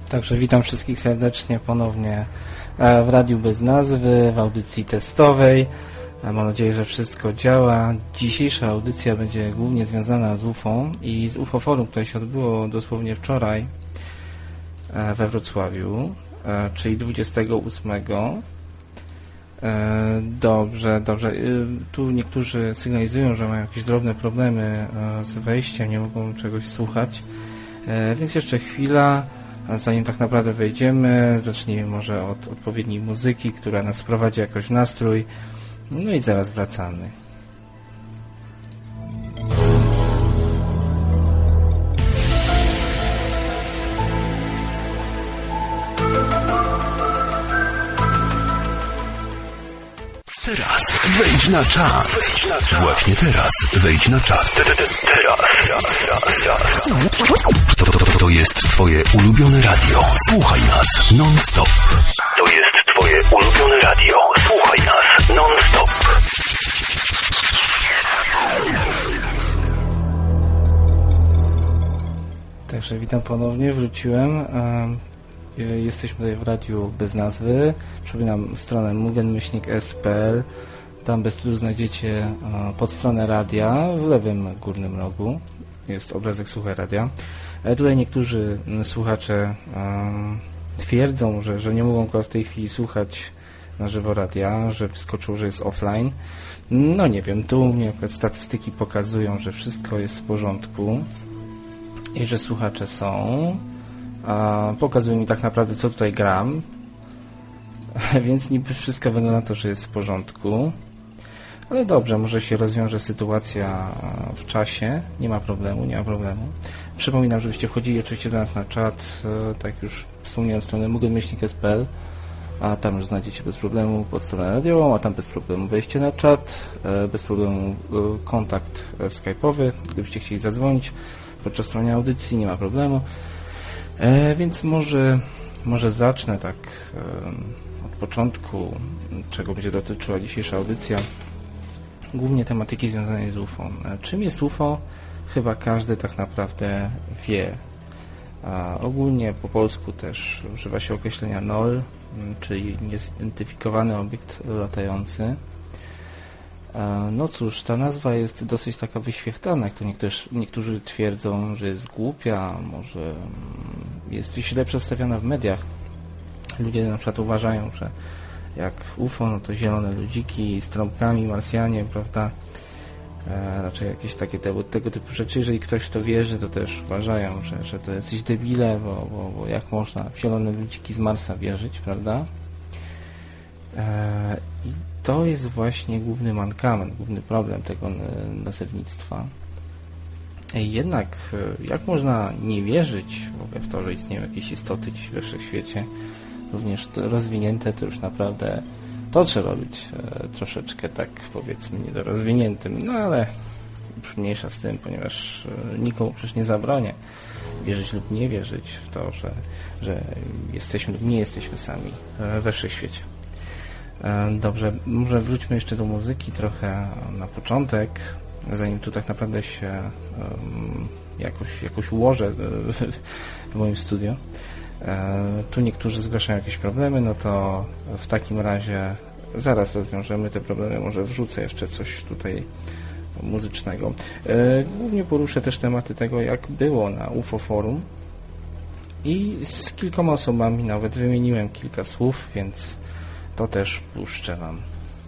Także witam wszystkich serdecznie ponownie w Radiu Bez Nazwy, w audycji testowej. Mam nadzieję, że wszystko działa. Dzisiejsza audycja będzie głównie związana z UFO i z UFO Forum, które się odbyło dosłownie wczoraj we Wrocławiu, czyli 28. Dobrze. Tu niektórzy sygnalizują, że mają jakieś drobne problemy z wejściem, nie mogą czegoś słuchać. Więc jeszcze chwila, zanim tak naprawdę wejdziemy, zacznijmy może od odpowiedniej muzyki, która nas wprowadzi jakoś w nastrój. No i zaraz wracamy. Teraz wejdź na czat. Właśnie teraz wejdź na czat. To jest twoje ulubione radio. Słuchaj nas non-stop. To jest twoje ulubione radio. Słuchaj nas non-stop. Także witam ponownie, wróciłem. Jesteśmy tutaj w Radiu Bez Nazwy. Przypominam stronę mugen-s.pl. Tam bez trudu znajdziecie podstronę radia w lewym górnym rogu. Jest obrazek Słuchaj Radia. Tutaj niektórzy słuchacze twierdzą, że nie mogą w tej chwili słuchać na żywo radia, że wyskoczył, że jest offline. No nie wiem, tu mnie akurat statystyki pokazują, że wszystko jest w porządku i że słuchacze są. Pokazuje mi tak naprawdę, co tutaj gram, więc niby wszystko wygląda na to, że jest w porządku, ale dobrze, może się rozwiąże sytuacja w czasie, nie ma problemu. Przypominam, żebyście wchodzili oczywiście do nas na czat, tak już wspomniałem, stronę mugen-s.pl, a tam już znajdziecie bez problemu podstronę radiową, a tam bez problemu wejście na czat, bez problemu kontakt skype'owy, gdybyście chcieli zadzwonić podczas trwania audycji, nie ma problemu. Więc może zacznę tak od początku, czego będzie dotyczyła dzisiejsza audycja. Głównie tematyki związanej z UFO. Czym jest UFO? Chyba każdy tak naprawdę wie. Ogólnie po polsku też używa się określenia NOL, czyli niezidentyfikowany obiekt latający. No cóż, ta nazwa jest dosyć taka wyświechtana, to niektórzy twierdzą, że jest głupia, może jest źle przedstawiona w mediach. Ludzie na przykład uważają, że jak UFO, no to zielone ludziki z trąbkami, Marsjanie, prawda? Raczej jakieś takie tego typu rzeczy. Jeżeli ktoś w to wierzy, to też uważają, że to jacyś debile, bo jak można w zielone ludziki z Marsa wierzyć, prawda? I to jest właśnie główny mankament, główny problem tego nazewnictwa. Jednak jak można nie wierzyć w ogóle w to, że istnieją jakieś istoty dziś we wszechświecie, również rozwinięte, to już naprawdę to trzeba być troszeczkę tak, powiedzmy, niedorozwiniętym, no ale już mniejsza z tym, ponieważ nikomu przecież nie zabronię wierzyć lub nie wierzyć w to, że jesteśmy lub nie jesteśmy sami we wszechświecie. Dobrze, może wróćmy jeszcze do muzyki trochę na początek, zanim tu tak naprawdę się jakoś ułożę w moim studio. Tu niektórzy zgłaszają jakieś problemy, no to w takim razie zaraz rozwiążemy te problemy, może wrzucę jeszcze coś tutaj muzycznego. Głównie poruszę też tematy tego, jak było na UFO Forum i z kilkoma osobami nawet wymieniłem kilka słów, więc to też puszczę Wam.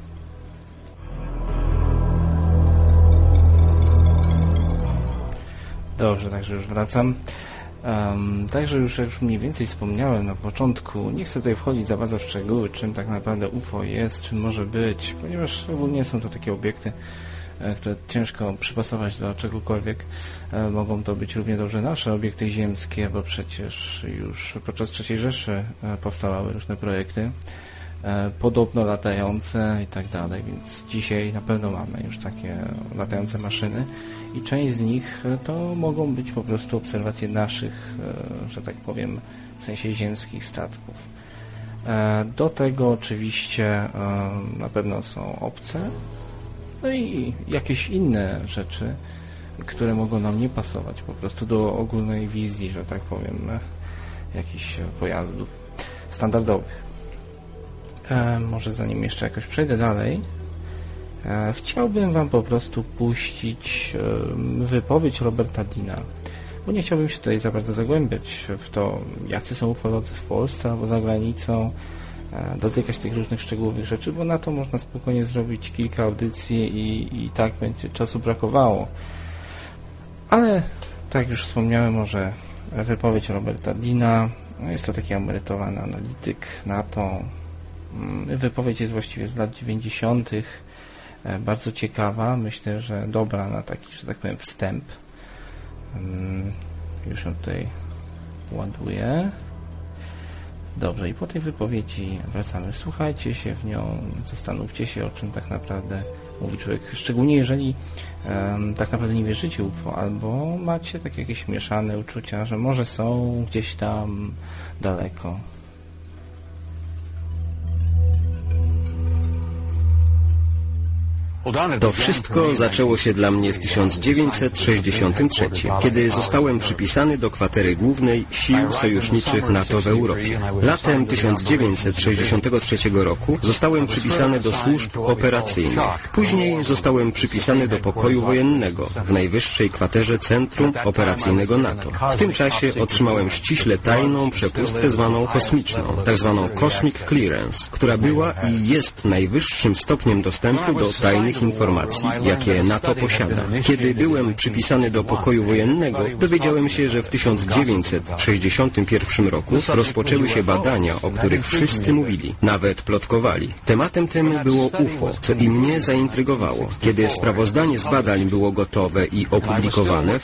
Dobrze, także już wracam. Także już jak mniej więcej wspomniałem na początku, nie chcę tutaj wchodzić za bardzo w szczegóły, czym tak naprawdę UFO jest, czym może być, ponieważ ogólnie są to takie obiekty, które ciężko przypasować do czegokolwiek. Mogą to być równie dobrze nasze obiekty ziemskie, bo przecież już podczas III Rzeszy powstawały różne projekty, podobno latające i tak dalej, więc dzisiaj na pewno mamy już takie latające maszyny i część z nich to mogą być po prostu obserwacje naszych, że tak powiem, w sensie ziemskich statków. Do tego oczywiście na pewno są obce, no i jakieś inne rzeczy, które mogą nam nie pasować po prostu do ogólnej wizji, że tak powiem, jakichś pojazdów standardowych. Może zanim jeszcze jakoś przejdę dalej, chciałbym Wam po prostu puścić wypowiedź Roberta Deana, bo nie chciałbym się tutaj za bardzo zagłębiać w to, jacy są ufolodzy w Polsce albo za granicą, dotykać tych różnych szczegółowych rzeczy, bo na to można spokojnie zrobić kilka audycji i tak będzie czasu brakowało. Ale tak jak już wspomniałem, może wypowiedź Roberta Deana, jest to taki emerytowany analityk NATO. Wypowiedź jest właściwie z lat 90. Bardzo ciekawa, myślę, że dobra na taki, że tak powiem, wstęp. Już ją tutaj ładuję. Dobrze, i po tej wypowiedzi wracamy. Słuchajcie się w nią, zastanówcie się, o czym tak naprawdę mówi człowiek. Szczególnie jeżeli tak naprawdę nie wierzycie UFO, albo macie takie jakieś mieszane uczucia, że może są gdzieś tam daleko. To wszystko zaczęło się dla mnie w 1963, kiedy zostałem przypisany do kwatery głównej Sił Sojuszniczych NATO w Europie. Latem 1963 roku zostałem przypisany do służb operacyjnych. Później zostałem przypisany do pokoju wojennego w najwyższej kwaterze Centrum Operacyjnego NATO. W tym czasie otrzymałem ściśle tajną przepustkę zwaną kosmiczną, tak zwaną Cosmic Clearance, która była i jest najwyższym stopniem dostępu do tajnych informacji, jakie NATO posiada. Kiedy byłem przypisany do pokoju wojennego, dowiedziałem się, że w 1961 roku rozpoczęły się badania, o których wszyscy mówili, nawet plotkowali. Tematem tym było UFO, co i mnie zaintrygowało. Kiedy sprawozdanie z badań było gotowe i opublikowane w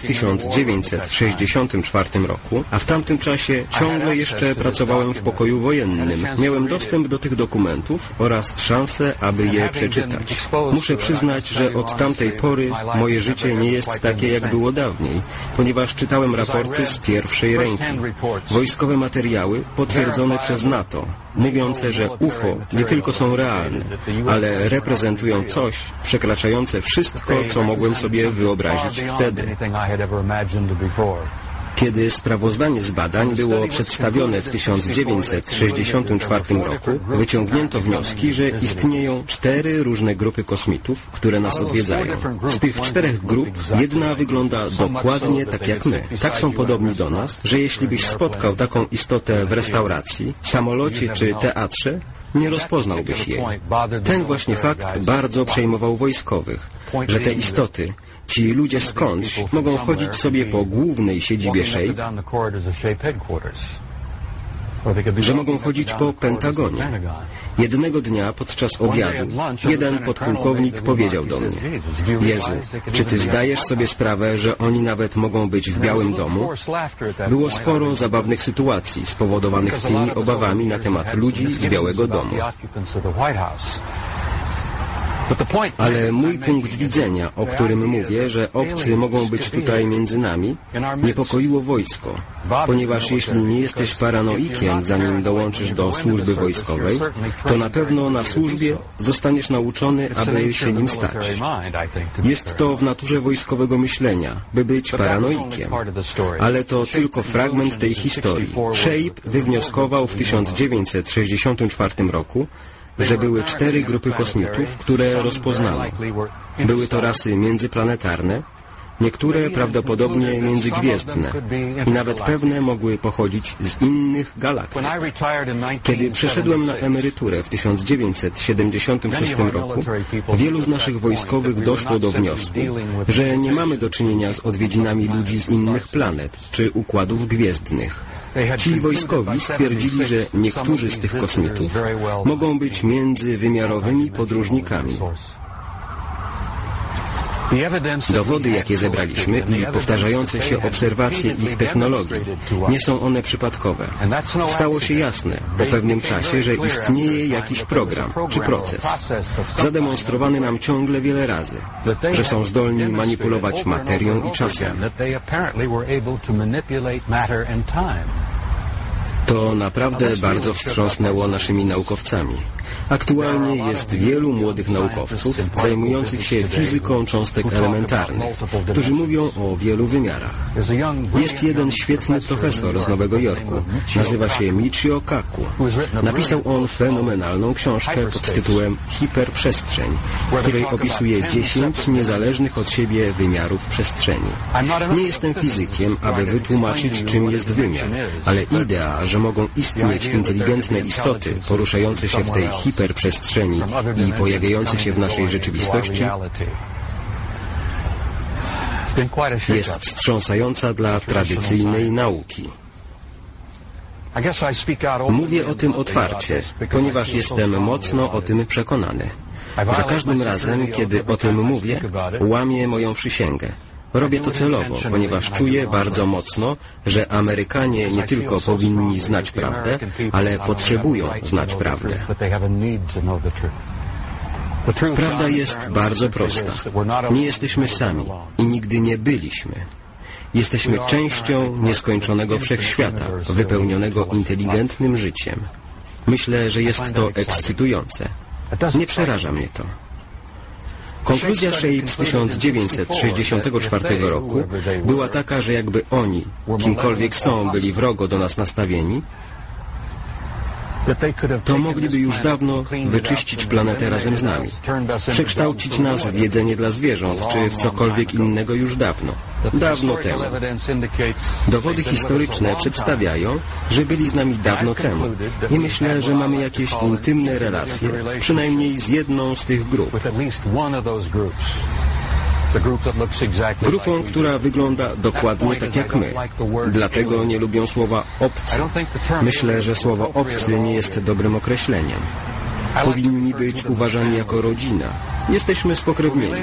1964 roku, a w tamtym czasie ciągle jeszcze pracowałem w pokoju wojennym, miałem dostęp do tych dokumentów oraz szansę, aby je przeczytać. Muszę przyznać, że od tamtej pory moje życie nie jest takie, jak było dawniej, ponieważ czytałem raporty z pierwszej ręki. Wojskowe materiały potwierdzone przez NATO, mówiące, że UFO nie tylko są realne, ale reprezentują coś przekraczające wszystko, co mogłem sobie wyobrazić wtedy. Kiedy sprawozdanie z badań było przedstawione w 1964 roku, wyciągnięto wnioski, że istnieją 4 różne grupy kosmitów, które nas odwiedzają. Z tych 4 grup jedna wygląda dokładnie tak jak my. Tak są podobni do nas, że jeśli byś spotkał taką istotę w restauracji, samolocie czy teatrze, nie rozpoznałbyś jej. Ten właśnie fakt bardzo przejmował wojskowych, że te istoty, ci ludzie skądś mogą chodzić sobie po głównej siedzibie SHAPE, że mogą chodzić po Pentagonie. Jednego dnia podczas obiadu jeden podpułkownik powiedział do mnie: Jezu, czy ty zdajesz sobie sprawę, że oni nawet mogą być w Białym Domu? Było sporo zabawnych sytuacji spowodowanych tymi obawami na temat ludzi z Białego Domu. Ale mój punkt widzenia, o którym mówię, że obcy mogą być tutaj między nami, niepokoiło wojsko, ponieważ jeśli nie jesteś paranoikiem, zanim dołączysz do służby wojskowej, to na pewno na służbie zostaniesz nauczony, aby się nim stać. Jest to w naturze wojskowego myślenia, by być paranoikiem, ale to tylko fragment tej historii. SHAPE wywnioskował w 1964 roku, że były 4 grupy kosmitów, które rozpoznano. Były to rasy międzyplanetarne, niektóre prawdopodobnie międzygwiezdne i nawet pewne mogły pochodzić z innych galaktyk. Kiedy przeszedłem na emeryturę w 1976 roku, wielu z naszych wojskowych doszło do wniosku, że nie mamy do czynienia z odwiedzinami ludzi z innych planet czy układów gwiezdnych. Ci wojskowi stwierdzili, że niektórzy z tych kosmitów mogą być międzywymiarowymi podróżnikami. Dowody, jakie zebraliśmy i powtarzające się obserwacje ich technologii, nie są one przypadkowe. Stało się jasne po pewnym czasie, że istnieje jakiś program czy proces, zademonstrowany nam ciągle wiele razy, że są zdolni manipulować materią i czasem. To naprawdę bardzo wstrząsnęło naszymi naukowcami. Aktualnie jest wielu młodych naukowców zajmujących się fizyką cząstek elementarnych, którzy mówią o wielu wymiarach. Jest jeden świetny profesor z Nowego Jorku, nazywa się Michio Kaku. Napisał on fenomenalną książkę pod tytułem Hiperprzestrzeń, w której opisuje 10 niezależnych od siebie wymiarów przestrzeni. Nie jestem fizykiem, aby wytłumaczyć, czym jest wymiar, ale idea, że mogą istnieć inteligentne istoty poruszające się w tej hiperprzestrzeni i pojawiające się w naszej rzeczywistości, jest wstrząsająca dla tradycyjnej nauki. Mówię o tym otwarcie, ponieważ jestem mocno o tym przekonany. Za każdym razem, kiedy o tym mówię, łamię moją przysięgę. Robię to celowo, ponieważ czuję bardzo mocno, że Amerykanie nie tylko powinni znać prawdę, ale potrzebują znać prawdę. Prawda jest bardzo prosta. Nie jesteśmy sami i nigdy nie byliśmy. Jesteśmy częścią nieskończonego wszechświata, wypełnionego inteligentnym życiem. Myślę, że jest to ekscytujące. Nie przeraża mnie to. Konkluzja Shape z 1964 roku była taka, że jakby oni, kimkolwiek są, byli wrogo do nas nastawieni, to mogliby już dawno wyczyścić planetę razem z nami, przekształcić nas w jedzenie dla zwierząt, czy w cokolwiek innego już dawno temu. Dowody historyczne przedstawiają, że byli z nami dawno temu i myślę, że mamy jakieś intymne relacje, przynajmniej z jedną z tych grup. Grupą, która wygląda dokładnie tak jak my. Dlatego nie lubią słowa obcy. Myślę, że słowo obcy nie jest dobrym określeniem. Powinni być uważani jako rodzina. Jesteśmy spokrewnieni.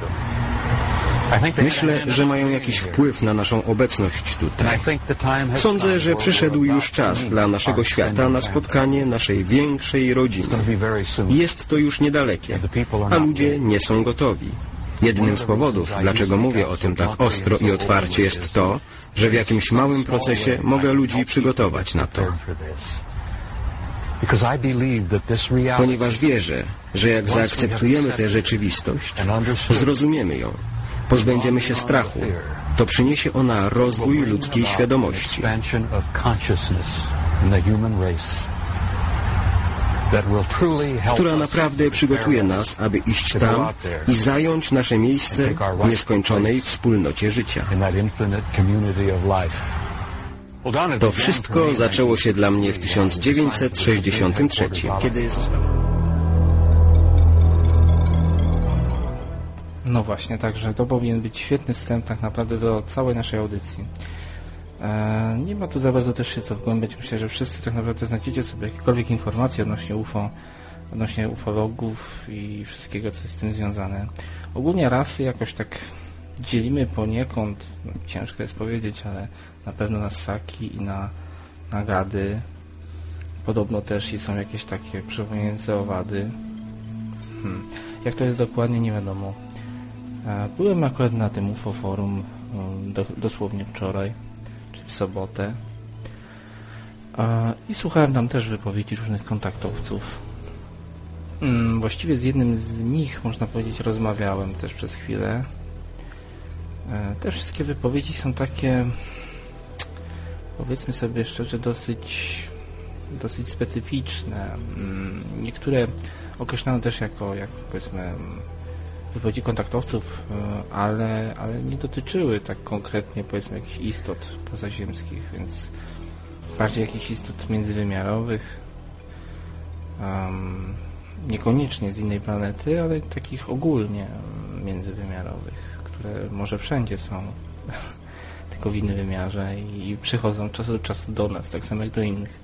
Myślę, że mają jakiś wpływ na naszą obecność tutaj. Sądzę, że przyszedł już czas dla naszego świata na spotkanie naszej większej rodziny. Jest to już niedalekie, a ludzie nie są gotowi. Jednym z powodów, dlaczego mówię o tym tak ostro i otwarcie, jest to, że w jakimś małym procesie mogę ludzi przygotować na to. Ponieważ wierzę, że jak zaakceptujemy tę rzeczywistość, zrozumiemy ją, pozbędziemy się strachu, to przyniesie ona rozwój ludzkiej świadomości, która naprawdę przygotuje nas, aby iść tam i zająć nasze miejsce w nieskończonej wspólnocie życia. To wszystko zaczęło się dla mnie w 1963, kiedy zostałem. No właśnie, także to powinien być świetny wstęp tak naprawdę do całej naszej audycji. Nie ma tu za bardzo też się co wgłębiać. Myślę, że wszyscy tak naprawdę znajdziecie sobie jakiekolwiek informacje odnośnie UFO, odnośnie ufologów i wszystkiego, co jest z tym związane. Ogólnie rasy jakoś tak dzielimy poniekąd, no, ciężko jest powiedzieć, ale na pewno na ssaki i na gady. Podobno też i są jakieś takie przypominające owady. Jak to jest dokładnie, nie wiadomo. Byłem akurat na tym UFO forum dosłownie wczoraj, czy w sobotę, i słuchałem tam też wypowiedzi różnych kontaktowców. Właściwie z jednym z nich, można powiedzieć, rozmawiałem też przez chwilę. Te wszystkie wypowiedzi są takie, powiedzmy sobie szczerze, dosyć specyficzne. Niektóre określano też jako powiedzmy wypowiedzi kontaktowców, ale nie dotyczyły tak konkretnie, powiedzmy, jakichś istot pozaziemskich, więc bardziej jakichś istot międzywymiarowych, niekoniecznie z innej planety, ale takich ogólnie międzywymiarowych, które może wszędzie są, tylko w innym wymiarze i przychodzą czas do czasu do nas, tak samo jak do innych.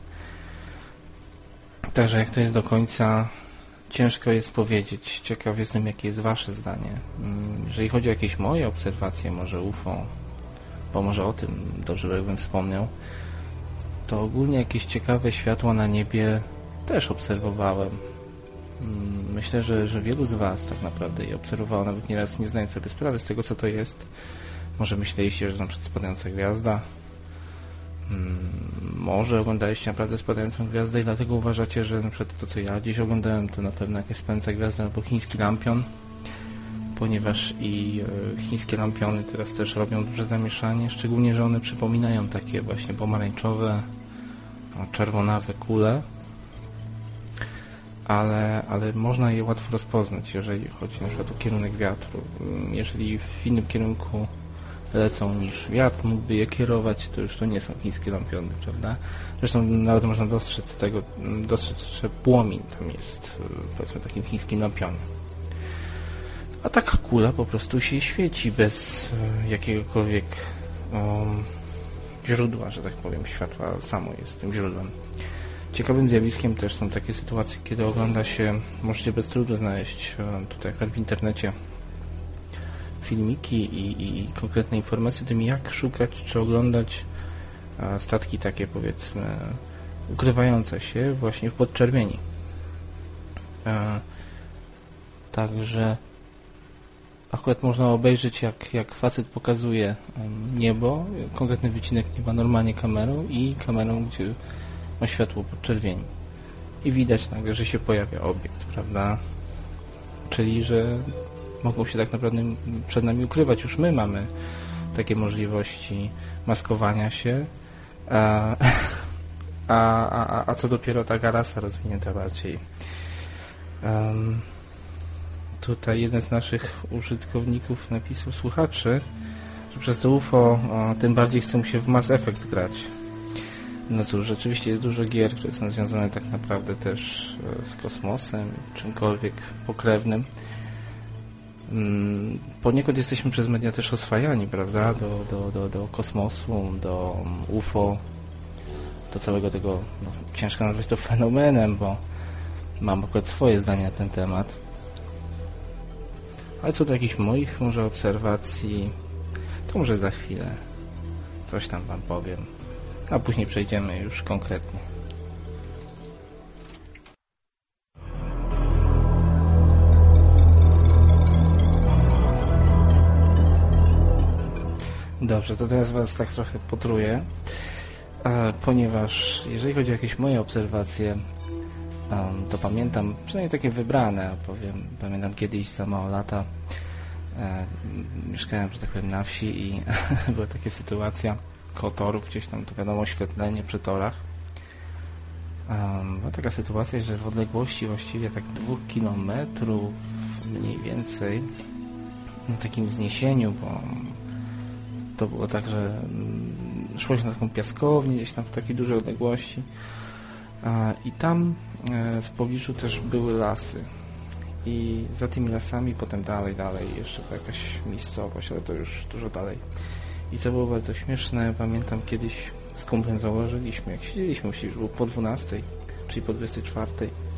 Także jak to jest do końca, ciężko jest powiedzieć. Ciekaw jestem, jakie jest wasze zdanie. Jeżeli chodzi o jakieś moje obserwacje, może UFO, bo może o tym dobrze bym wspomniał, to ogólnie jakieś ciekawe światła na niebie też obserwowałem. Myślę, że wielu z was tak naprawdę je obserwowało, nawet nieraz nie zdając sobie sprawy z tego, co to jest. Może myśleliście, że na przykład spadająca gwiazda. Może oglądaliście naprawdę spadającą gwiazdę i dlatego uważacie, że na przykład to, co ja gdzieś oglądałem, to na pewno jakaś spadająca gwiazda albo chiński lampion, ponieważ i chińskie lampiony teraz też robią duże zamieszanie, szczególnie, że one przypominają takie właśnie pomarańczowe, czerwonawe kule, ale można je łatwo rozpoznać, jeżeli chodzi na przykład o kierunek wiatru. Jeżeli w innym kierunku lecą niż wiatr mógłby je kierować, to już to nie są chińskie lampiony, prawda? Zresztą nawet można dostrzec, że płomień tam jest, powiedzmy, takim chińskim lampionem. A taka kula po prostu się świeci bez jakiegokolwiek źródła, że tak powiem, światła samo jest tym źródłem. Ciekawym zjawiskiem też są takie sytuacje, kiedy ogląda się, możecie bez trudu znaleźć tutaj w internecie filmiki i konkretne informacje o tym, jak szukać czy oglądać statki takie, powiedzmy, ukrywające się właśnie w podczerwieni. Także akurat można obejrzeć, jak facet pokazuje niebo, konkretny wycinek nieba normalnie kamerą i kamerą, gdzie ma światło podczerwieni. I widać nagle, że się pojawia obiekt, prawda? Czyli, że mogą się tak naprawdę przed nami ukrywać. Już my mamy takie możliwości maskowania się, a co dopiero taka rasa rozwinięta bardziej. Tutaj jeden z naszych użytkowników napisał, słuchaczy, że przez to UFO tym bardziej chce mu się w Mass Effect grać. No cóż, rzeczywiście jest dużo gier, które są związane tak naprawdę też z kosmosem, czymkolwiek pokrewnym. Poniekąd jesteśmy przez media też oswajani, prawda, do kosmosu, do UFO, do całego tego, no, ciężko nazwać to fenomenem, bo mam akurat swoje zdanie na ten temat. Ale co do jakichś moich może obserwacji, to może za chwilę coś tam wam powiem, a później przejdziemy już konkretnie. Dobrze, to teraz was tak trochę potruję, ponieważ jeżeli chodzi o jakieś moje obserwacje, to pamiętam, przynajmniej takie wybrane, powiem, pamiętam kiedyś za mało lata mieszkałem, że tak powiem, na wsi i była taka sytuacja koło torów, gdzieś tam, to wiadomo, oświetlenie przy torach. Była taka sytuacja, że w odległości właściwie tak 2 kilometrów mniej więcej, na takim wzniesieniu, bo to było tak, że szło się na taką piaskownię, gdzieś tam w takiej dużej odległości i tam w pobliżu też były lasy i za tymi lasami potem dalej jeszcze była jakaś miejscowość, ale to już dużo dalej. I co było bardzo śmieszne, pamiętam kiedyś z kumplem założyliśmy, jak siedzieliśmy, już było po 12, czyli po 24,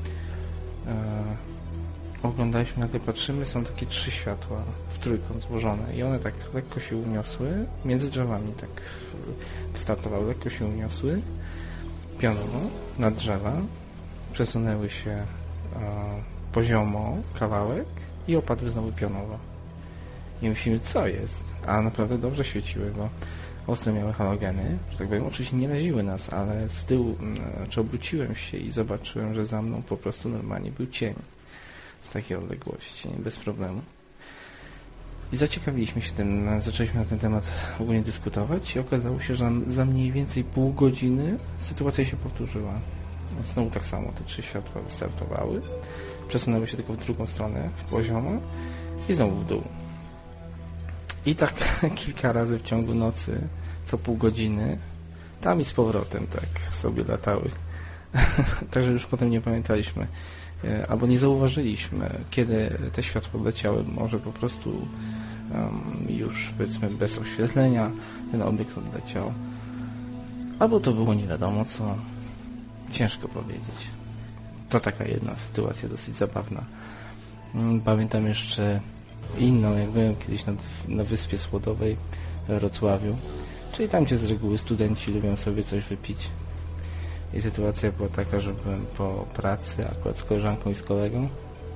oglądaliśmy, nagle patrzymy, są takie 3 światła w trójkąt złożone i one tak lekko się uniosły, między drzewami tak wystartowały, lekko się uniosły pionowo na drzewa, przesunęły się poziomo kawałek i opadły znowu pionowo. I myślimy, co jest? A naprawdę dobrze świeciły, bo ostre miały halogeny, że tak powiem, oczywiście nie raziły nas, ale z tyłu, czy obróciłem się i zobaczyłem, że za mną po prostu normalnie był cień z takiej odległości, bez problemu. I zaciekawiliśmy się tym, zaczęliśmy na ten temat ogólnie dyskutować i okazało się, że za mniej więcej pół godziny sytuacja się powtórzyła. Znowu tak samo, te 3 światła wystartowały, przesunęły się tylko w drugą stronę, w poziomo i znowu w dół. I tak kilka razy w ciągu nocy, co pół godziny, tam i z powrotem tak sobie latały. Także już potem nie pamiętaliśmy, albo nie zauważyliśmy, kiedy te światła leciały. Może po prostu już, powiedzmy, bez oświetlenia ten obiekt odleciał. Albo to było nie wiadomo co. Ciężko powiedzieć. To taka jedna sytuacja dosyć zabawna. Pamiętam jeszcze inną, jak byłem kiedyś na Wyspie Słodowej w Wrocławiu, czyli tam, gdzie z reguły studenci lubią sobie coś wypić. I sytuacja była taka, że byłem po pracy akurat z koleżanką i z kolegą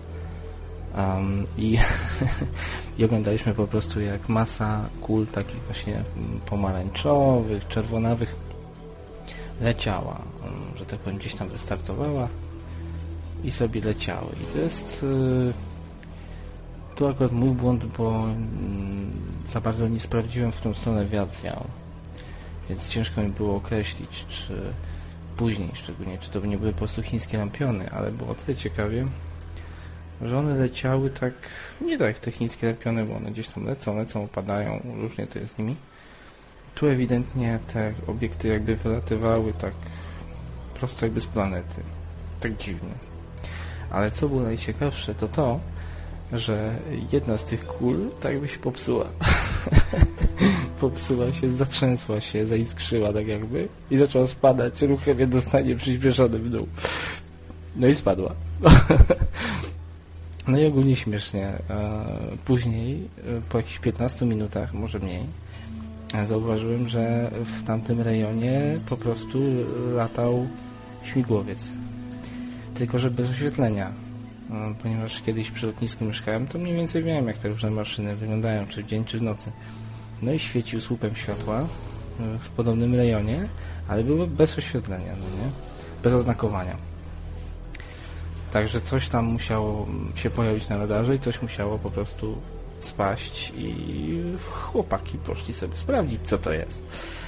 i oglądaliśmy po prostu, jak masa kul takich właśnie pomarańczowych, czerwonawych leciała, że tak powiem, gdzieś tam wystartowała i sobie leciały. I to jest tu akurat mój błąd, bo za bardzo nie sprawdziłem, w którą stronę wiatr wiał, więc ciężko mi było określić, czy później szczególnie, czy to nie były po prostu chińskie lampiony, ale było tyle ciekawie, że one leciały tak, nie tak jak te chińskie lampiony, bo one gdzieś tam lecą, opadają, różnie to jest z nimi. Tu ewidentnie te obiekty jakby wylatywały tak prosto jakby z planety. Tak dziwnie. Ale co było najciekawsze, to to, że jedna z tych kul tak jakby się popsuła. Popsuła się, zatrzęsła się, zaiskrzyła tak jakby i zaczęła spadać ruchem jednostronnie przyspieszonym w dół. No i spadła. No i ogólnie śmiesznie. Później, po jakichś 15 minutach, może mniej, zauważyłem, że w tamtym rejonie po prostu latał śmigłowiec. Tylko że bez oświetlenia. Ponieważ kiedyś przy lotnisku mieszkałem, to mniej więcej wiem, jak te różne maszyny wyglądają, czy w dzień, czy w nocy. No i świecił słupem światła w podobnym rejonie, ale było bez oświetlenia, no nie? Bez oznakowania. Także coś tam musiało się pojawić na radarze i coś musiało po prostu spaść i chłopaki poszli sobie sprawdzić, co to jest.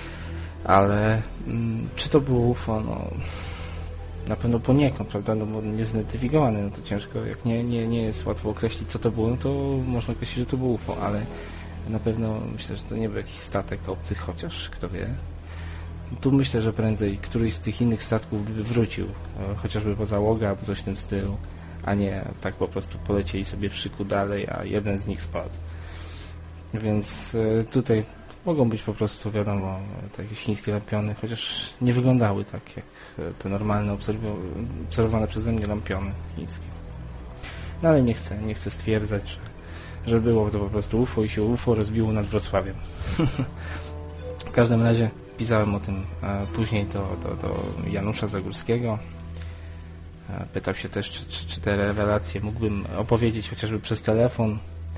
Ale czy to było UFO? No, na pewno poniekąd, prawda? No bo niezidentyfikowane, no to ciężko, jak nie jest łatwo określić, co to było, no to można określić, że to było UFO, ale na pewno myślę, że to nie był jakiś statek obcych, chociaż kto wie. Tu myślę, że prędzej któryś z tych innych statków by wrócił, chociażby po załogę albo coś w tym stylu, a nie tak po prostu polecieli sobie w szyku dalej, a jeden z nich spadł. Więc tutaj mogą być po prostu, wiadomo, takie chińskie lampiony, chociaż nie wyglądały tak jak te normalne obserwowane przeze mnie lampiony chińskie. No ale nie chcę stwierdzać, że było to po prostu UFO i się UFO rozbiło nad Wrocławiem. W każdym razie pisałem o tym później do Janusza Zagórskiego. Pytał się też, czy te relacje mógłbym opowiedzieć chociażby przez telefon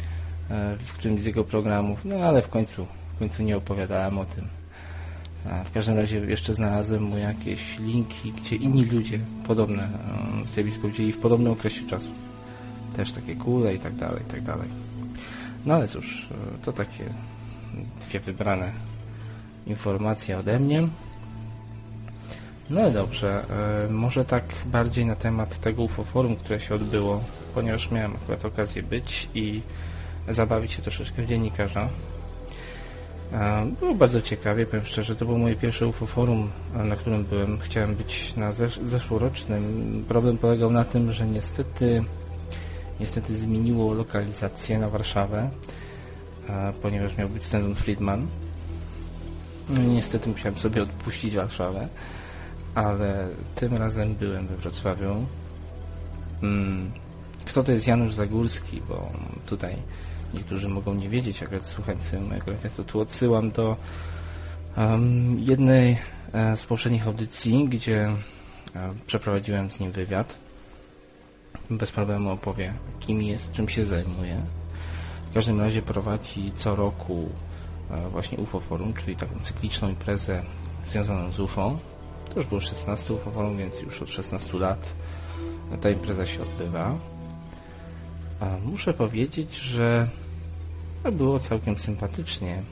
w którymś z jego programów, no ale w końcu nie opowiadałem o tym. W każdym razie jeszcze znalazłem mu jakieś linki, gdzie inni ludzie podobne zjawisko widzieli w podobnym okresie czasu. Też takie kule i tak dalej. No ale cóż, to takie dwie wybrane informacje ode mnie. No dobrze, może tak bardziej na temat tego UFO Forum, które się odbyło, ponieważ miałem akurat okazję być i zabawić się troszeczkę w dziennikarza. Było bardzo ciekawie, powiem szczerze, to było moje pierwsze UFO Forum, na którym byłem. Chciałem być na zeszłorocznym. Problem polegał na tym, że niestety zmieniło lokalizację na Warszawę, ponieważ miał być Stanton Friedman. Niestety musiałem sobie odpuścić Warszawę, ale tym razem byłem we Wrocławiu. Kto to jest Janusz Zagórski, bo tutaj niektórzy mogą nie wiedzieć, akurat słuchając mojego kontaktu, tu odsyłam do jednej z poprzednich audycji, gdzie przeprowadziłem z nim wywiad. Bez problemu opowie, kim jest, czym się zajmuje. W każdym razie prowadzi co roku właśnie UFO Forum, czyli taką cykliczną imprezę związaną z UFO. To już było 16 UFO Forum, więc już od 16 lat ta impreza się odbywa. Muszę powiedzieć, że było całkiem sympatycznie,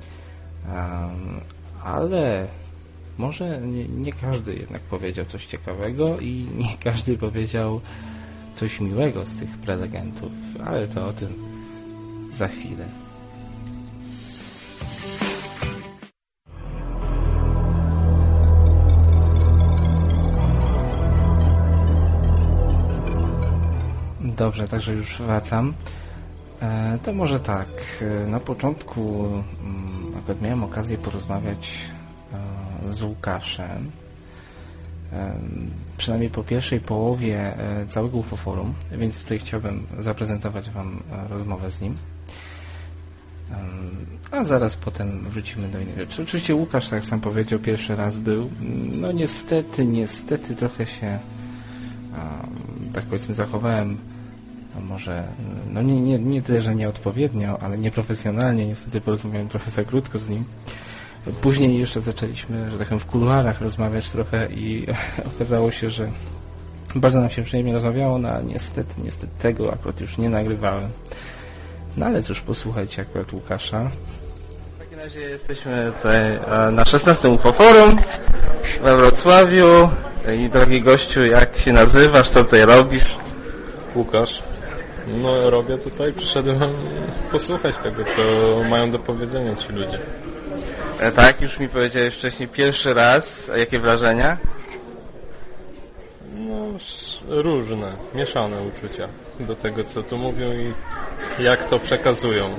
ale może nie każdy jednak powiedział coś ciekawego i nie każdy powiedział coś miłego z tych prelegentów, ale to o tym za chwilę. Dobrze, także już wracam. To może tak, na początku akurat miałem okazję porozmawiać z Łukaszem, przynajmniej po pierwszej połowie całego UFO Forum, więc tutaj chciałbym zaprezentować Wam rozmowę z nim. A zaraz potem wrócimy do innych rzeczy. Oczywiście Łukasz, tak jak sam powiedział, pierwszy raz był. No niestety trochę się tak powiedzmy zachowałem, może no nie tyle, że nieodpowiednio, ale nieprofesjonalnie. Niestety porozmawiałem trochę za krótko z nim. Później jeszcze zaczęliśmy, że tak powiem, w kuluarach rozmawiać trochę i okazało się, że bardzo nam się przyjemnie rozmawiało, no a niestety tego akurat już nie nagrywałem. No ale cóż, posłuchajcie akurat Łukasza. W takim razie jesteśmy tutaj na 16. UFO-forum we Wrocławiu i drogi gościu, jak się nazywasz, co tutaj robisz? Łukasz. No robię tutaj, przyszedłem posłuchać tego, co mają do powiedzenia ci ludzie. Tak, już mi powiedziałeś wcześniej pierwszy raz, a jakie wrażenia? No różne, mieszane uczucia do tego, co tu mówią i jak to przekazują.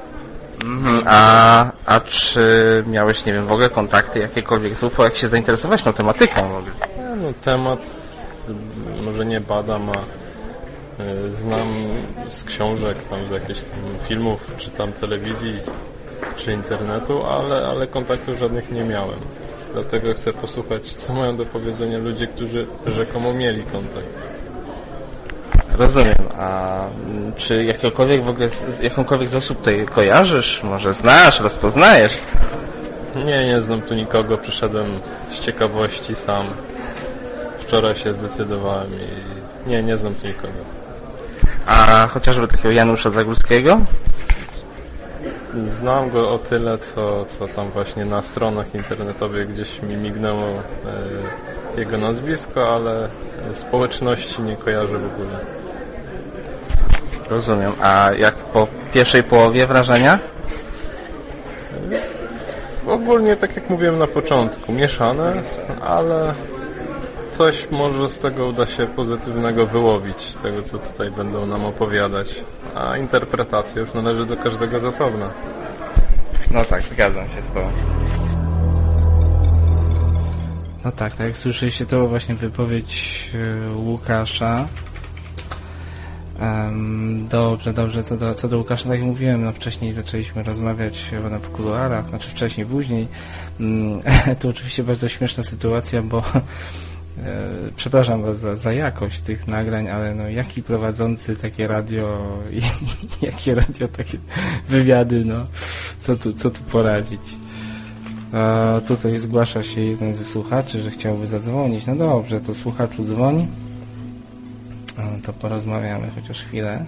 A czy miałeś, nie wiem, w ogóle kontakty jakiekolwiek z UFO, jak się zainteresowałeś tą tematyką w ogóle? No temat może nie badam, a znam z książek, tam z jakichś tam filmów, czy tam telewizji, czy internetu, ale kontaktów żadnych nie miałem. Dlatego chcę posłuchać, co mają do powiedzenia ludzie, którzy rzekomo mieli kontakt. Rozumiem. A czy jakąkolwiek z osób tutaj kojarzysz? Może znasz, rozpoznajesz? Nie znam tu nikogo. Przyszedłem z ciekawości sam. Wczoraj się zdecydowałem i nie znam tu nikogo. A chociażby takiego Janusza Zagórskiego? Znam go o tyle, co tam właśnie na stronach internetowych gdzieś mi mignęło jego nazwisko, ale społeczności nie kojarzę w ogóle. Rozumiem. A jak po pierwszej połowie wrażenia? Ogólnie, tak jak mówiłem na początku, mieszane, ale coś może z tego uda się pozytywnego wyłowić, z tego, co tutaj będą nam opowiadać. A interpretacja już należy do każdego z osobna. No tak, zgadzam się z tobą. No tak jak słyszeliście, to właśnie wypowiedź Łukasza. Dobrze, co do Łukasza, tak jak mówiłem, no wcześniej zaczęliśmy rozmawiać w kuluarach, znaczy wcześniej, później. To oczywiście bardzo śmieszna sytuacja, bo przepraszam was za jakość tych nagrań, ale no jaki prowadzący takie radio i jakie radio takie wywiady, no co tu poradzić. Tutaj zgłasza się jeden ze słuchaczy, że chciałby zadzwonić. No dobrze, to słuchaczu dzwoni. To porozmawiamy chociaż chwilę.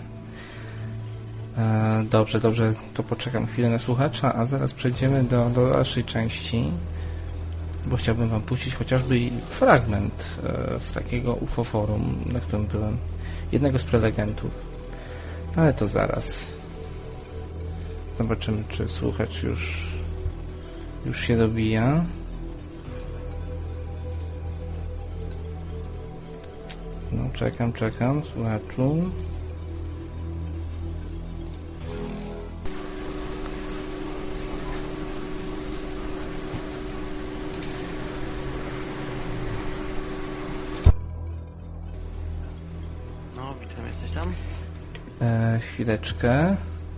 Dobrze, to poczekam chwilę na słuchacza, a zaraz przejdziemy do dalszej części, bo chciałbym wam puścić chociażby fragment z takiego UFO-forum, na którym byłem, jednego z prelegentów. Ale to zaraz. Zobaczymy, czy słuchacz już się dobija. No, czekam, słuchaczu. No, witam, jesteś tam? Chwileczkę.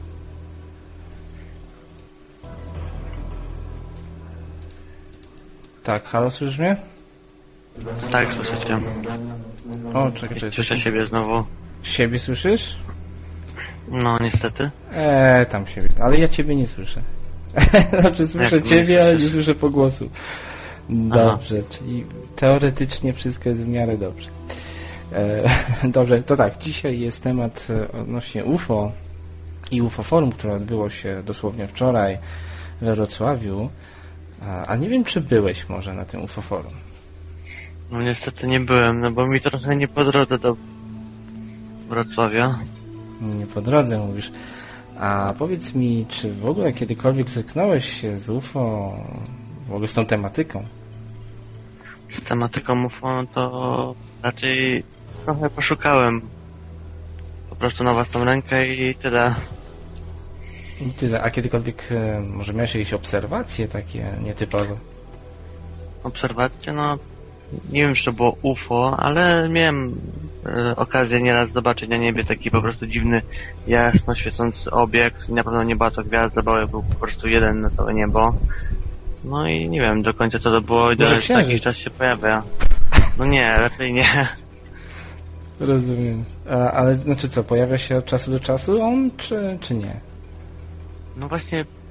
Tak, halo, słyszysz mnie? Tak, słyszę cię. O, czekaj. Słyszę siebie znowu. Siebie słyszysz? No, niestety. Tam siebie. Ale ja ciebie nie słyszę. Znaczy słyszę ciebie, ale nie słyszę pogłosu. Dobrze, czyli teoretycznie wszystko jest w miarę dobrze. Dobrze, to tak, dzisiaj jest temat odnośnie UFO i UFO-forum, które odbyło się dosłownie wczoraj we Wrocławiu. A nie wiem, czy byłeś może na tym UFO-forum. No niestety nie byłem, no bo mi trochę nie po drodze do Wrocławia. Nie po drodze mówisz. A powiedz mi, czy w ogóle kiedykolwiek zetknąłeś się z UFO, w ogóle z tą tematyką? Z tematyką UFO, no to raczej trochę poszukałem. Po prostu na własną rękę i tyle. I tyle. A kiedykolwiek może miałeś jakieś obserwacje takie nietypowe? Obserwacje? No nie wiem, czy to było UFO, ale miałem okazję nieraz zobaczyć na niebie taki po prostu dziwny, jasno świecący obiekt. Na pewno nie była to gwiazda, bo był po prostu jeden na całe niebo. No i nie wiem do końca co to było i dość jakiś czas się pojawia. No nie, raczej nie. Rozumiem. Ale znaczy co, pojawia się od czasu do czasu on, czy nie? No właśnie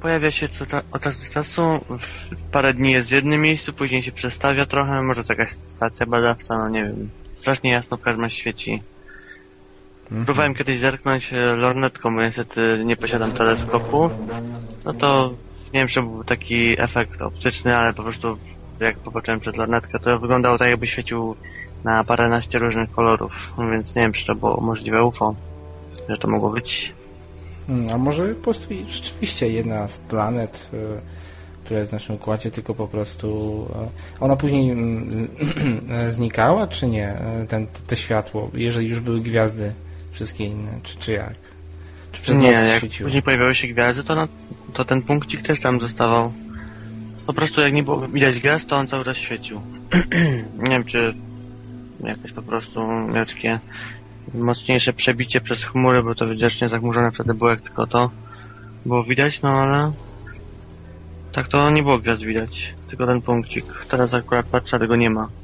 pojawia się od czasu do czasu, parę dni jest w jednym miejscu, później się przestawia trochę, może to jakaś stacja badawcza, no nie wiem. Strasznie jasno w każdym świeci. Próbowałem kiedyś zerknąć lornetką, bo niestety nie posiadam teleskopu. No to nie wiem, czy był taki efekt optyczny, ale po prostu jak popatrzyłem przez lornetkę, to wyglądało tak, jakby świecił na paręnaście różnych kolorów. No więc nie wiem, czy to było możliwe UFO, że to mogło być. A może po prostu rzeczywiście jedna z planet, która jest w naszym układzie, tylko po prostu ona później znikała, czy nie? Te światło, jeżeli już były gwiazdy wszystkie inne, czy jak? Czy przez nie, noc jak świeciło? później pojawiały się gwiazdy, to ten punkcik też tam zostawał. Po prostu jak nie było widać gwiazd, to on cały czas świecił. Nie wiem, czy jakoś po prostu miał takie mocniejsze przebicie przez chmury, bo to widocznie zachmurzone wtedy było, jak tylko to było widać, no ale tak to nie było gwiazd widać, tylko ten punkcik. Teraz akurat patrzę, tego nie ma.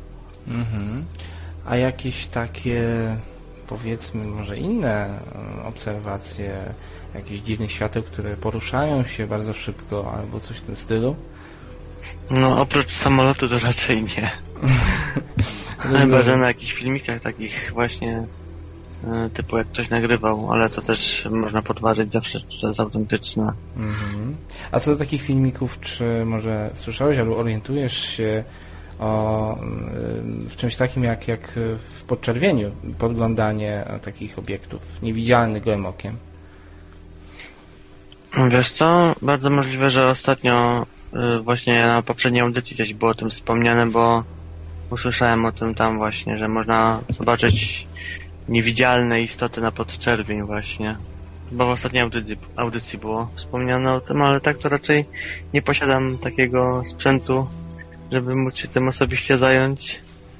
A jakieś takie, powiedzmy, może inne obserwacje jakichś dziwnych świateł, które poruszają się bardzo szybko, albo coś w tym stylu? No oprócz samolotu to raczej nie. Chyba, że na jakichś filmikach takich właśnie typu jak ktoś nagrywał, ale to też można podważyć zawsze, czy to jest autentyczne. A co do takich filmików, czy może słyszałeś albo orientujesz się w czymś takim jak w podczerwieniu podglądanie takich obiektów niewidzialnych gołym okiem? Wiesz co? Bardzo możliwe, że ostatnio właśnie na poprzedniej audycji coś było o tym wspomniane, bo usłyszałem o tym tam właśnie, że można zobaczyć niewidzialne istoty na podczerwień właśnie. Bo w ostatniej audycji było wspomniane o tym, ale tak to raczej nie posiadam takiego sprzętu, żeby móc się tym osobiście zająć.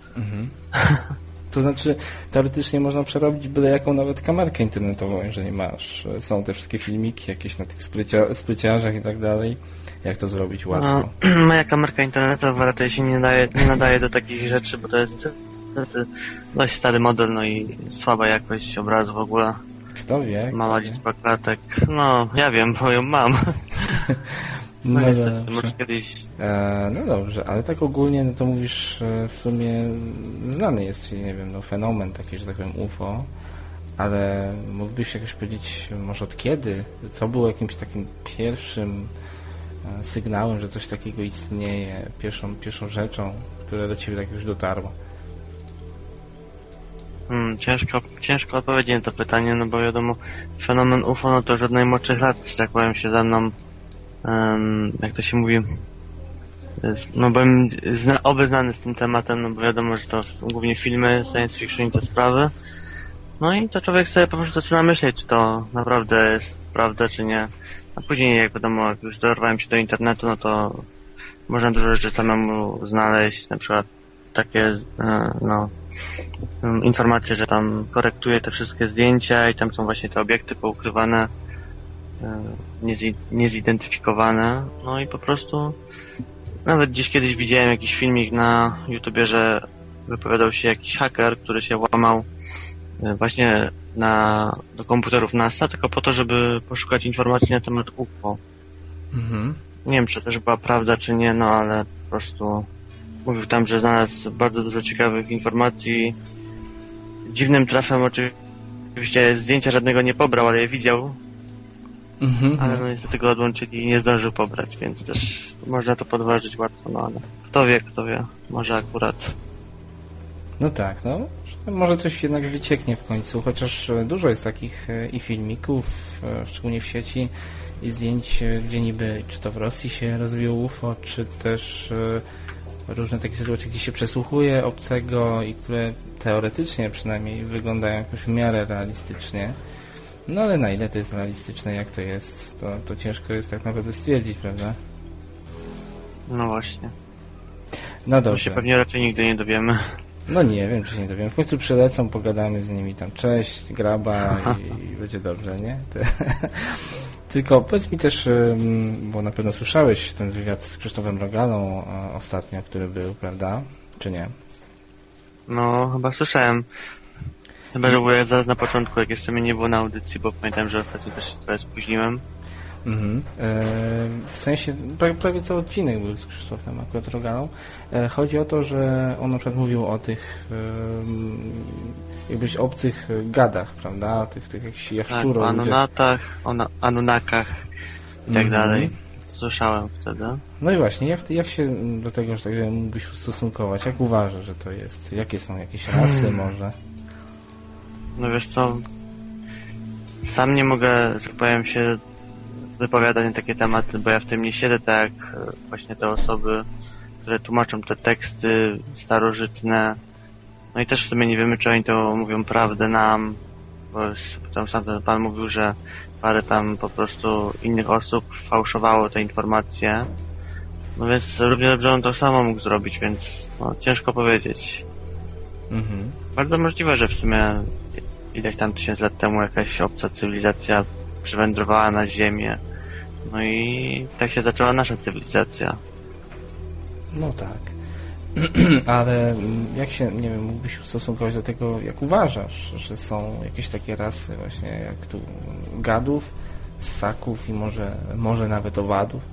To znaczy, teoretycznie można przerobić byle jaką nawet kamerkę internetową, jeżeli masz. Są te wszystkie filmiki jakieś na tych spryciarzach i tak dalej. Jak to zrobić łatwo? No, moja kamerka internetowa raczej się nie nadaje do takich rzeczy, bo to jest dość stary model, no i słaba jakość obrazu w ogóle. Kto wie? Mała liczba klatek. No, ja wiem, bo ją mam. No niestety, może kiedyś... No dobrze, ale tak ogólnie, no to mówisz, w sumie znany jest, czyli nie wiem, no fenomen taki, że tak powiem UFO, ale mógłbyś jakoś powiedzieć, może od kiedy? Co było jakimś takim pierwszym sygnałem, że coś takiego istnieje, pierwszą rzeczą, która do Ciebie tak już dotarła? Ciężko odpowiedzieć na to pytanie, no bo wiadomo, fenomen UFO, no to już od najmłodszych lat, że tak powiem, się za mną, jak to się mówi, no byłem obeznany z tym tematem, no bo wiadomo, że to głównie filmy, science fiction i te sprawy. No i to człowiek sobie po prostu zaczyna myśleć, czy to naprawdę jest prawda, czy nie. A później, jak wiadomo, jak już dorwałem się do internetu, no to można dużo rzeczy samemu znaleźć, na przykład takie, informacje, że tam korektuje te wszystkie zdjęcia i tam są właśnie te obiekty poukrywane, niezidentyfikowane. No i po prostu nawet gdzieś kiedyś widziałem jakiś filmik na YouTubie, że wypowiadał się jakiś haker, który się włamał właśnie do komputerów NASA, tylko po to, żeby poszukać informacji na temat UFO. Nie wiem, czy to też była prawda, czy nie, no ale po prostu mówił tam, że znalazł bardzo dużo ciekawych informacji. Dziwnym trafem oczywiście zdjęcia żadnego nie pobrał, ale je widział. Ale no niestety go odłączyli i nie zdążył pobrać, więc też można to podważyć łatwo, no ale kto wie, może akurat. No tak, no może coś jednak wycieknie w końcu, chociaż dużo jest takich i filmików, szczególnie w sieci, i zdjęć, gdzie niby, czy to w Rosji się rozwijało UFO, czy też różne takie sytuacje, gdzie się przesłuchuje obcego i które teoretycznie przynajmniej wyglądają jakoś w miarę realistycznie. No ale na ile to jest realistyczne, jak to jest, to ciężko jest tak naprawdę stwierdzić, prawda? No właśnie. No dobrze. My się pewnie raczej nigdy nie dowiemy. No nie wiem, czy się nie dowiemy. W końcu przylecą, pogadamy z nimi tam, cześć, graba i będzie dobrze, nie? Tylko powiedz mi też, bo na pewno słyszałeś ten wywiad z Krzysztofem Rogalą ostatnio, który był, prawda? Czy nie? No, chyba słyszałem. Chyba, że było zaraz na początku, jak jeszcze mnie nie było na audycji, bo pamiętam, że ostatnio też się trochę spóźniłem. W sensie prawie cały odcinek był z Krzysztofem akurat Rogalą. Chodzi o to, że on na przykład mówił o tych jakbyś obcych gadach, prawda? Tych jakichś jaszczurów. Tak, o Anunatach, Anunnakach i tak dalej. Słyszałem wtedy. No i właśnie, jak się do tego, że tak powiem, mógłbyś ustosunkować? Jak uważasz, że to jest? Jakie są jakieś rasy może? No wiesz co, sam nie mogę, że powiem, się wypowiadać na takie tematy, bo ja w tym nie siedzę tak jak właśnie te osoby, które tłumaczą te teksty starożytne. No i też w sumie nie wiemy, czy oni to mówią prawdę nam, bo tam sam ten pan mówił, że parę tam po prostu innych osób fałszowało te informacje. No więc równie dobrze on to samo mógł zrobić, więc no, ciężko powiedzieć. Bardzo możliwe, że w sumie ileś tam 1000 lat temu jakaś obca cywilizacja przywędrowała na Ziemię. No i tak się zaczęła nasza cywilizacja. No tak. Ale jak się, nie wiem, mógłbyś ustosunkować do tego, jak uważasz, że są jakieś takie rasy właśnie jak tu gadów, ssaków i może nawet owadów?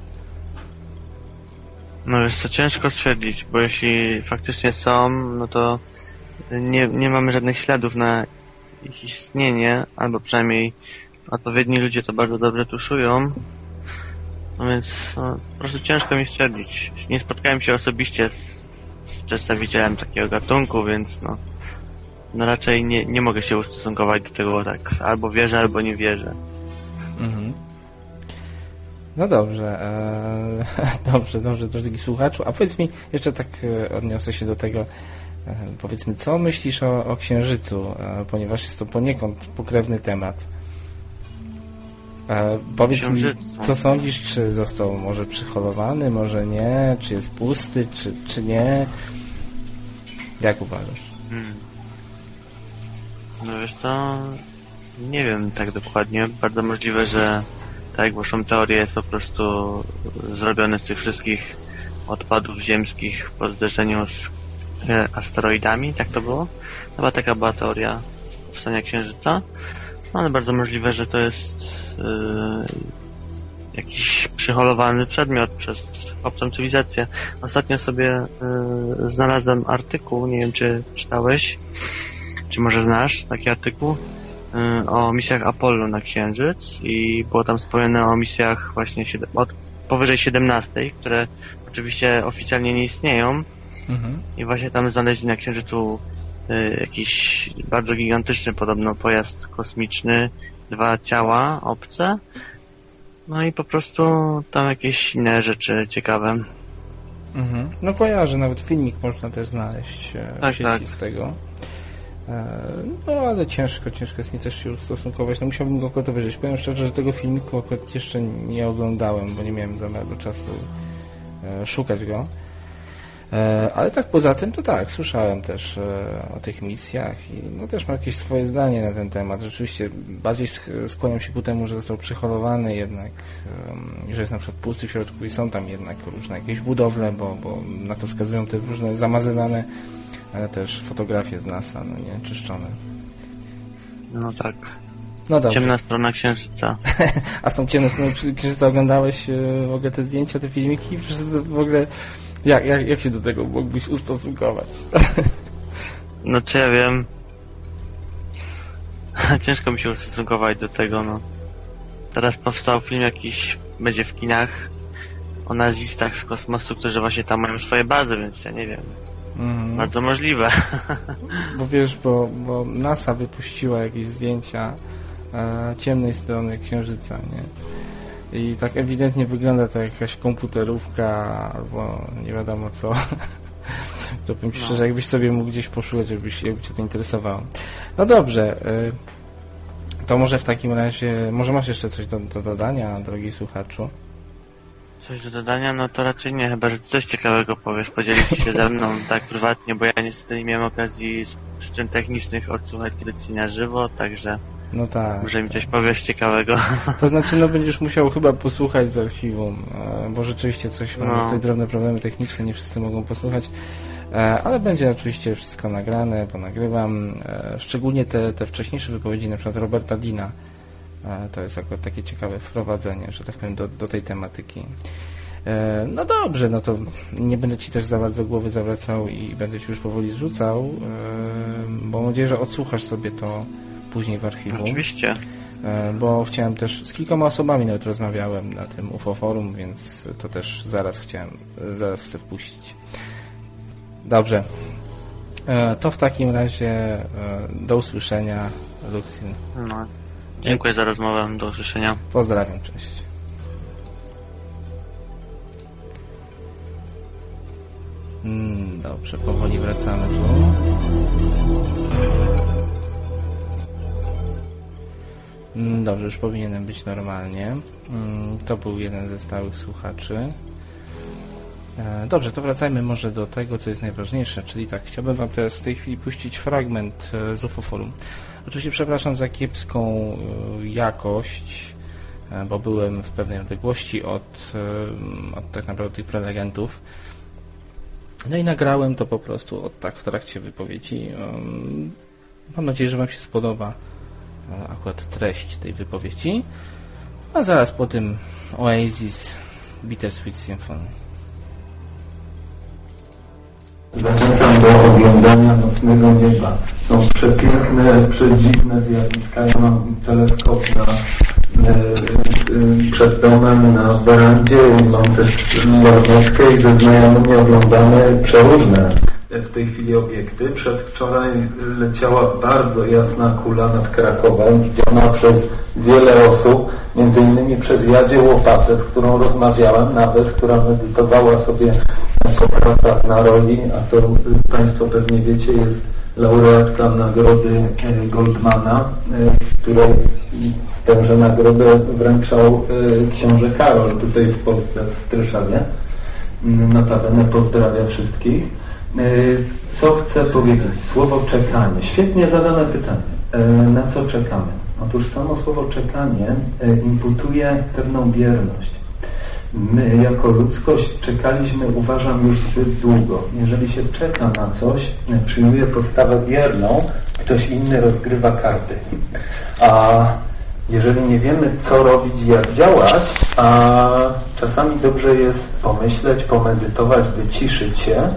No jest to ciężko stwierdzić, bo jeśli faktycznie są, no to nie mamy żadnych śladów na ich istnienie, albo przynajmniej odpowiedni ludzie to bardzo dobrze tuszują. No więc no, po prostu ciężko mi stwierdzić. Nie spotkałem się osobiście z przedstawicielem takiego gatunku, więc no raczej nie mogę się ustosunkować do tego tak. Albo wierzę, albo nie wierzę. No dobrze, dobrze, drogi słuchaczu. A powiedz mi, jeszcze tak odniosę się do tego, powiedzmy, co myślisz o Księżycu, ponieważ jest to poniekąd pokrewny temat. Powiedz mi, co sądzisz, czy został może przyholowany, może nie, czy jest pusty, czy nie? Jak uważasz? No wiesz co, nie wiem tak dokładnie. Bardzo możliwe, że tak jak waszą teorię jest po prostu zrobione z tych wszystkich odpadów ziemskich po zderzeniu z asteroidami, tak to było? Chyba taka była teoria powstania Księżyca. No, ale bardzo możliwe, że to jest jakiś przyholowany przedmiot przez obcą cywilizację. Ostatnio sobie znalazłem artykuł, nie wiem czy czytałeś, czy może znasz taki artykuł, o misjach Apollo na Księżyc i było tam wspomniane o misjach właśnie od powyżej 17, które oczywiście oficjalnie nie istnieją. I właśnie tam znaleźli na Księżycu jakiś bardzo gigantyczny podobno pojazd kosmiczny, 2 ciała obce, no i po prostu tam jakieś inne rzeczy ciekawe. No kojarzę, nawet filmik można też znaleźć w sieci z tego. No ale ciężko jest mi też się ustosunkować. No musiałbym go akurat obejrzeć. Powiem szczerze, że tego filmiku akurat jeszcze nie oglądałem, bo nie miałem za bardzo czasu szukać go. Ale tak poza tym to tak, słyszałem też o tych misjach i no też mam jakieś swoje zdanie na ten temat. Rzeczywiście bardziej skłaniam się ku temu, że został przyholowany jednak, że jest na przykład pusty w środku i są tam jednak różne jakieś budowle, bo na to wskazują te różne zamazywane, ale też fotografie z NASA, no nie, czyszczone. No tak. No dobrze. Ciemna strona Księżyca. A z tą ciemną stroną Księżyca oglądałeś w ogóle te zdjęcia, te filmiki? Przecież to w ogóle... Jak się do tego mógłbyś ustosunkować? No czy ja wiem. Ciężko mi się ustosunkować do tego, no. Teraz powstał film jakiś, będzie w kinach, o nazistach z kosmosu, którzy właśnie tam mają swoje bazy, więc ja nie wiem. Bardzo możliwe. Bo wiesz, bo NASA wypuściła jakieś zdjęcia ciemnej strony Księżyca, nie? I tak ewidentnie wygląda to jakaś komputerówka albo nie wiadomo co. To powiem ci szczerze, jakbyś sobie mógł gdzieś poszukać, jakby cię to interesowało. No dobrze, to może w takim razie, może masz jeszcze coś do dodania, drogi słuchaczu? Coś do dodania? No to raczej nie, chyba że coś ciekawego powiesz, podzielisz się ze mną tak prywatnie, bo ja niestety nie miałem okazji z przyczyn technicznych odsłuchać audycji na żywo, także no tak. Może mi coś powiesz ciekawego. To znaczy, no będziesz musiał chyba posłuchać z archiwum, bo rzeczywiście coś mamy tutaj drobne problemy techniczne, nie wszyscy mogą posłuchać, ale będzie oczywiście wszystko nagrane, ponagrywam, szczególnie te wcześniejsze wypowiedzi, na przykład Roberta Deana, To jest akurat takie ciekawe wprowadzenie, że tak powiem, do tej tematyki. No dobrze, no to nie będę Ci też za bardzo głowy zawracał i będę Ci już powoli zrzucał, bo mam nadzieję, że odsłuchasz sobie to później w archiwum. Oczywiście. Bo chciałem też, z kilkoma osobami nawet rozmawiałem na tym UFO Forum, więc to też zaraz chcę wpuścić. Dobrze. To w takim razie do usłyszenia, Luxin. No, dziękuję za rozmowę, do usłyszenia. Pozdrawiam, cześć. Dobrze, powoli wracamy tu. Dobrze, już powinienem być normalnie. To był jeden ze stałych słuchaczy. Dobrze, to wracajmy może do tego, co jest najważniejsze, czyli tak, chciałbym Wam teraz w tej chwili puścić fragment z UFO Forum. Oczywiście przepraszam za kiepską jakość, bo byłem w pewnej odległości od tak naprawdę tych prelegentów. No i nagrałem to po prostu tak w trakcie wypowiedzi. Mam nadzieję, że Wam się spodoba akurat treść tej wypowiedzi. A zaraz po tym Oasis Bittersweet Symphony. Zachęcam do oglądania nocnego nieba. Są przepiękne, przedziwne zjawiska. Ja mam teleskop przed domem na werandzie i mam też lornetkę i ze znajomymi oglądamy przeróżne w tej chwili obiekty. Przedwczoraj leciała bardzo jasna kula nad Krakowem, widziana przez wiele osób, między innymi przez Jadzie Łopatę, z którą rozmawiałem nawet, która medytowała sobie po pracach na roli, a to Państwo pewnie wiecie, jest laureatka nagrody Goldmana, której tęże nagrodę wręczał książę Karol tutaj w Polsce, w Stryszawie. Notabene pozdrawia wszystkich. Co chcę powiedzieć? Słowo czekanie. Świetnie zadane pytanie. Na co czekamy? Otóż samo słowo czekanie imputuje pewną bierność. My jako ludzkość czekaliśmy, uważam, już zbyt długo. Jeżeli się czeka na coś, przyjmuje postawę bierną, ktoś inny rozgrywa karty. A jeżeli nie wiemy, co robić i jak działać, a czasami dobrze jest pomyśleć, pomedytować, wyciszyć się,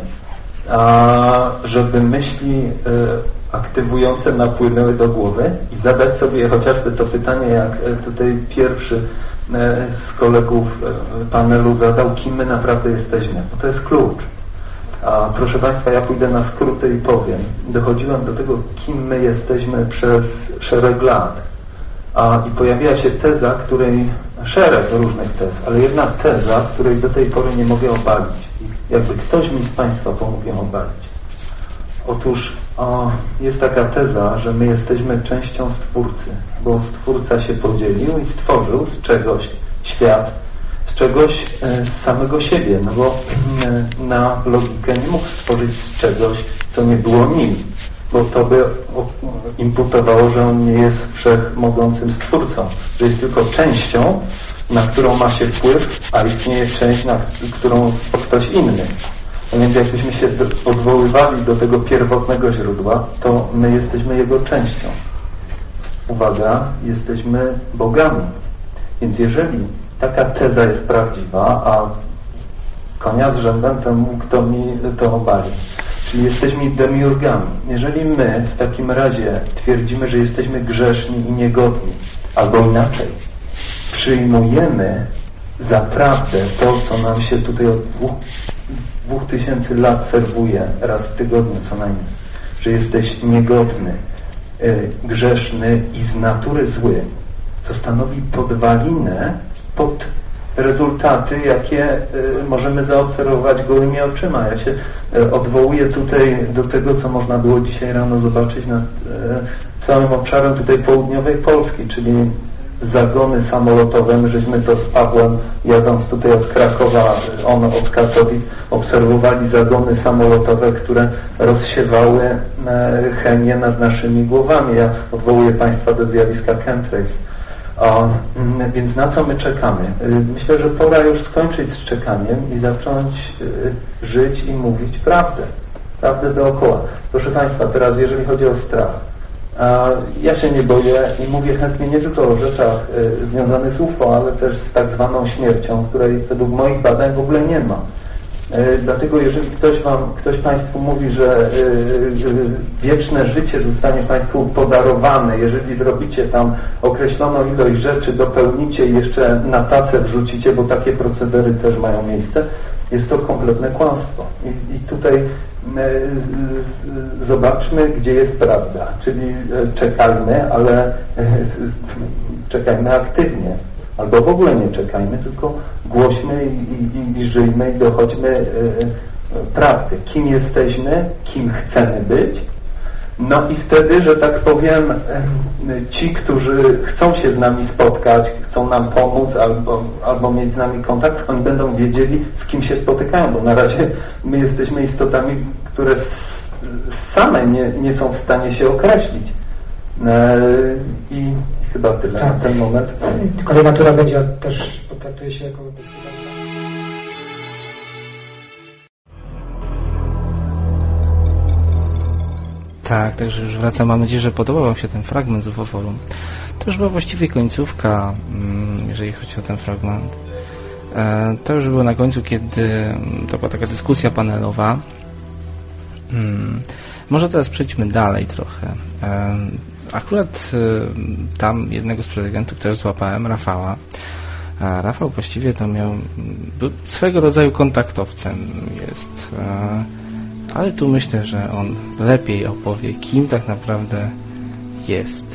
żeby myśli aktywujące napłynęły do głowy i zadać sobie chociażby to pytanie, jak tutaj pierwszy z kolegów panelu zadał, kim my naprawdę jesteśmy. Bo to jest klucz. Proszę Państwa, ja pójdę na skróty i powiem. Dochodziłem do tego, kim my jesteśmy przez szereg lat. I pojawiła się teza, której szereg różnych tez, ale jedna teza, której do tej pory nie mogę obalić. Jakby ktoś mi z Państwa pomógł ją obalić. Otóż jest taka teza, że my jesteśmy częścią Stwórcy, bo Stwórca się podzielił i stworzył z czegoś świat, z czegoś z samego siebie, no bo na logikę nie mógł stworzyć z czegoś, co nie było nim, bo to by imputowało, że on nie jest wszechmogącym Stwórcą, że jest tylko częścią, na którą ma się wpływ, a istnieje część, na którą ktoś inny. A więc jakbyśmy się odwoływali do tego pierwotnego źródła, to my jesteśmy jego częścią. Uwaga, jesteśmy bogami. Więc jeżeli taka teza jest prawdziwa, a konia z rzędem temu, kto mi to obali, czyli jesteśmy demiurgami. Jeżeli my w takim razie twierdzimy, że jesteśmy grzeszni i niegodni, albo inaczej, przyjmujemy za prawdę to, co nam się tutaj od 2000 lat serwuje raz w tygodniu co najmniej, że jesteś niegodny, grzeszny i z natury zły, co stanowi podwalinę pod rezultaty, jakie możemy zaobserwować gołymi oczyma. Ja się odwołuję tutaj do tego, co można było dzisiaj rano zobaczyć nad całym obszarem tutaj południowej Polski, czyli zagony samolotowe. My żeśmy to z Pawłem, jadąc tutaj od Krakowa, on od Katowic, obserwowali zagony samolotowe, które rozsiewały chemię nad naszymi głowami. Ja odwołuję Państwa do zjawiska chemtrails. Więc na co my czekamy? Myślę, że pora już skończyć z czekaniem i zacząć żyć i mówić prawdę. Prawdę dookoła. Proszę Państwa, teraz jeżeli chodzi o strach. Ja się nie boję i mówię chętnie nie tylko o rzeczach związanych z UFO, ale też z tak zwaną śmiercią, której według moich badań w ogóle nie ma. Dlatego jeżeli ktoś Państwu mówi, że wieczne życie zostanie Państwu podarowane, jeżeli zrobicie tam określoną ilość rzeczy, dopełnicie i jeszcze na tacę wrzucicie, bo takie procedery też mają miejsce, jest to kompletne kłamstwo. I tutaj zobaczmy, gdzie jest prawda. Czyli czekajmy, ale czekajmy aktywnie. Albo w ogóle nie czekajmy, tylko głośmy i żyjmy i dochodźmy prawdy. Kim jesteśmy, kim chcemy być. No i wtedy, że tak powiem, ci, którzy chcą się z nami spotkać, chcą nam pomóc albo mieć z nami kontakt, oni będą wiedzieli, z kim się spotykają, bo na razie my jesteśmy istotami, które same nie są w stanie się określić. I chyba tyle na ten moment. Tylko natura będzie też potraktuje się jako bezpieczna. Tak, także już wracam. Mam nadzieję, że podobał Wam się ten fragment z UFO Forum. To już była właściwie końcówka, jeżeli chodzi o ten fragment. To już było na końcu, kiedy to była taka dyskusja panelowa. Może teraz przejdźmy dalej trochę. Akurat tam jednego z prelegentów też złapałem, Rafała. A Rafał właściwie to był swego rodzaju kontaktowcem jest. Ale tu myślę, że on lepiej opowie, kim tak naprawdę jest.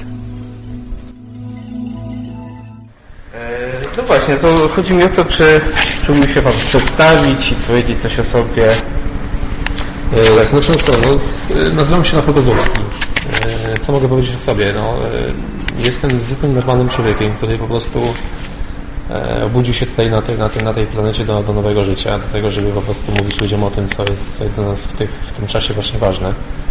No właśnie, to chodzi mi o to, czy mógłby się Pan przedstawić i powiedzieć coś o sobie. Znaczy co, nazywam się Rafał Kozłowski. Co mogę powiedzieć o sobie? Jestem zwykłym, normalnym człowiekiem, który po prostu obudził się tutaj na tej planecie do nowego życia, do tego, żeby po prostu mówić ludziom o tym, co jest dla nas w tym czasie właśnie ważne.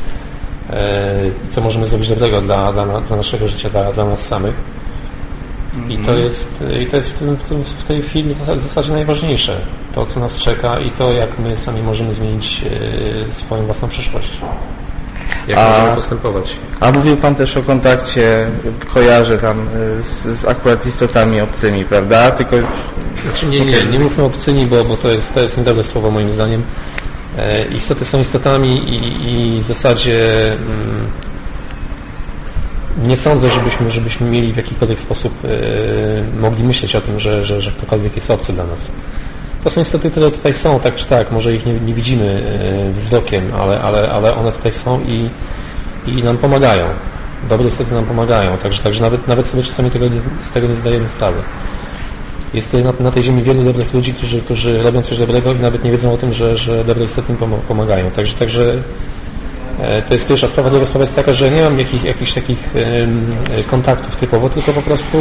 Co możemy zrobić dobrego dla naszego życia, dla nas samych. I to jest w tej chwili w zasadzie najważniejsze. To, co nas czeka i to, jak my sami możemy zmienić swoją własną przyszłość. Jak możemy postępować. A mówił Pan też o kontakcie, kojarzę tam akurat z istotami obcymi, prawda? Tylko... Znaczy nie mówmy obcymi, bo to jest niedobre słowo moim zdaniem. Istoty są istotami i w zasadzie nie sądzę, żebyśmy mieli w jakikolwiek sposób mogli myśleć o tym, że ktokolwiek jest obcy dla nas. To są istoty, które tutaj są, tak czy tak, może ich nie widzimy wzrokiem, ale one tutaj są i nam pomagają. Dobre istoty nam pomagają, także nawet sobie czasami z tego nie zdajemy sprawy. Jest tutaj na tej ziemi wielu dobrych ludzi, którzy robią coś dobrego i nawet nie wiedzą o tym, że dobre istoty im pomagają. Także to jest pierwsza sprawa. Druga sprawa jest taka, że nie mam jakichś takich kontaktów typowo, tylko po prostu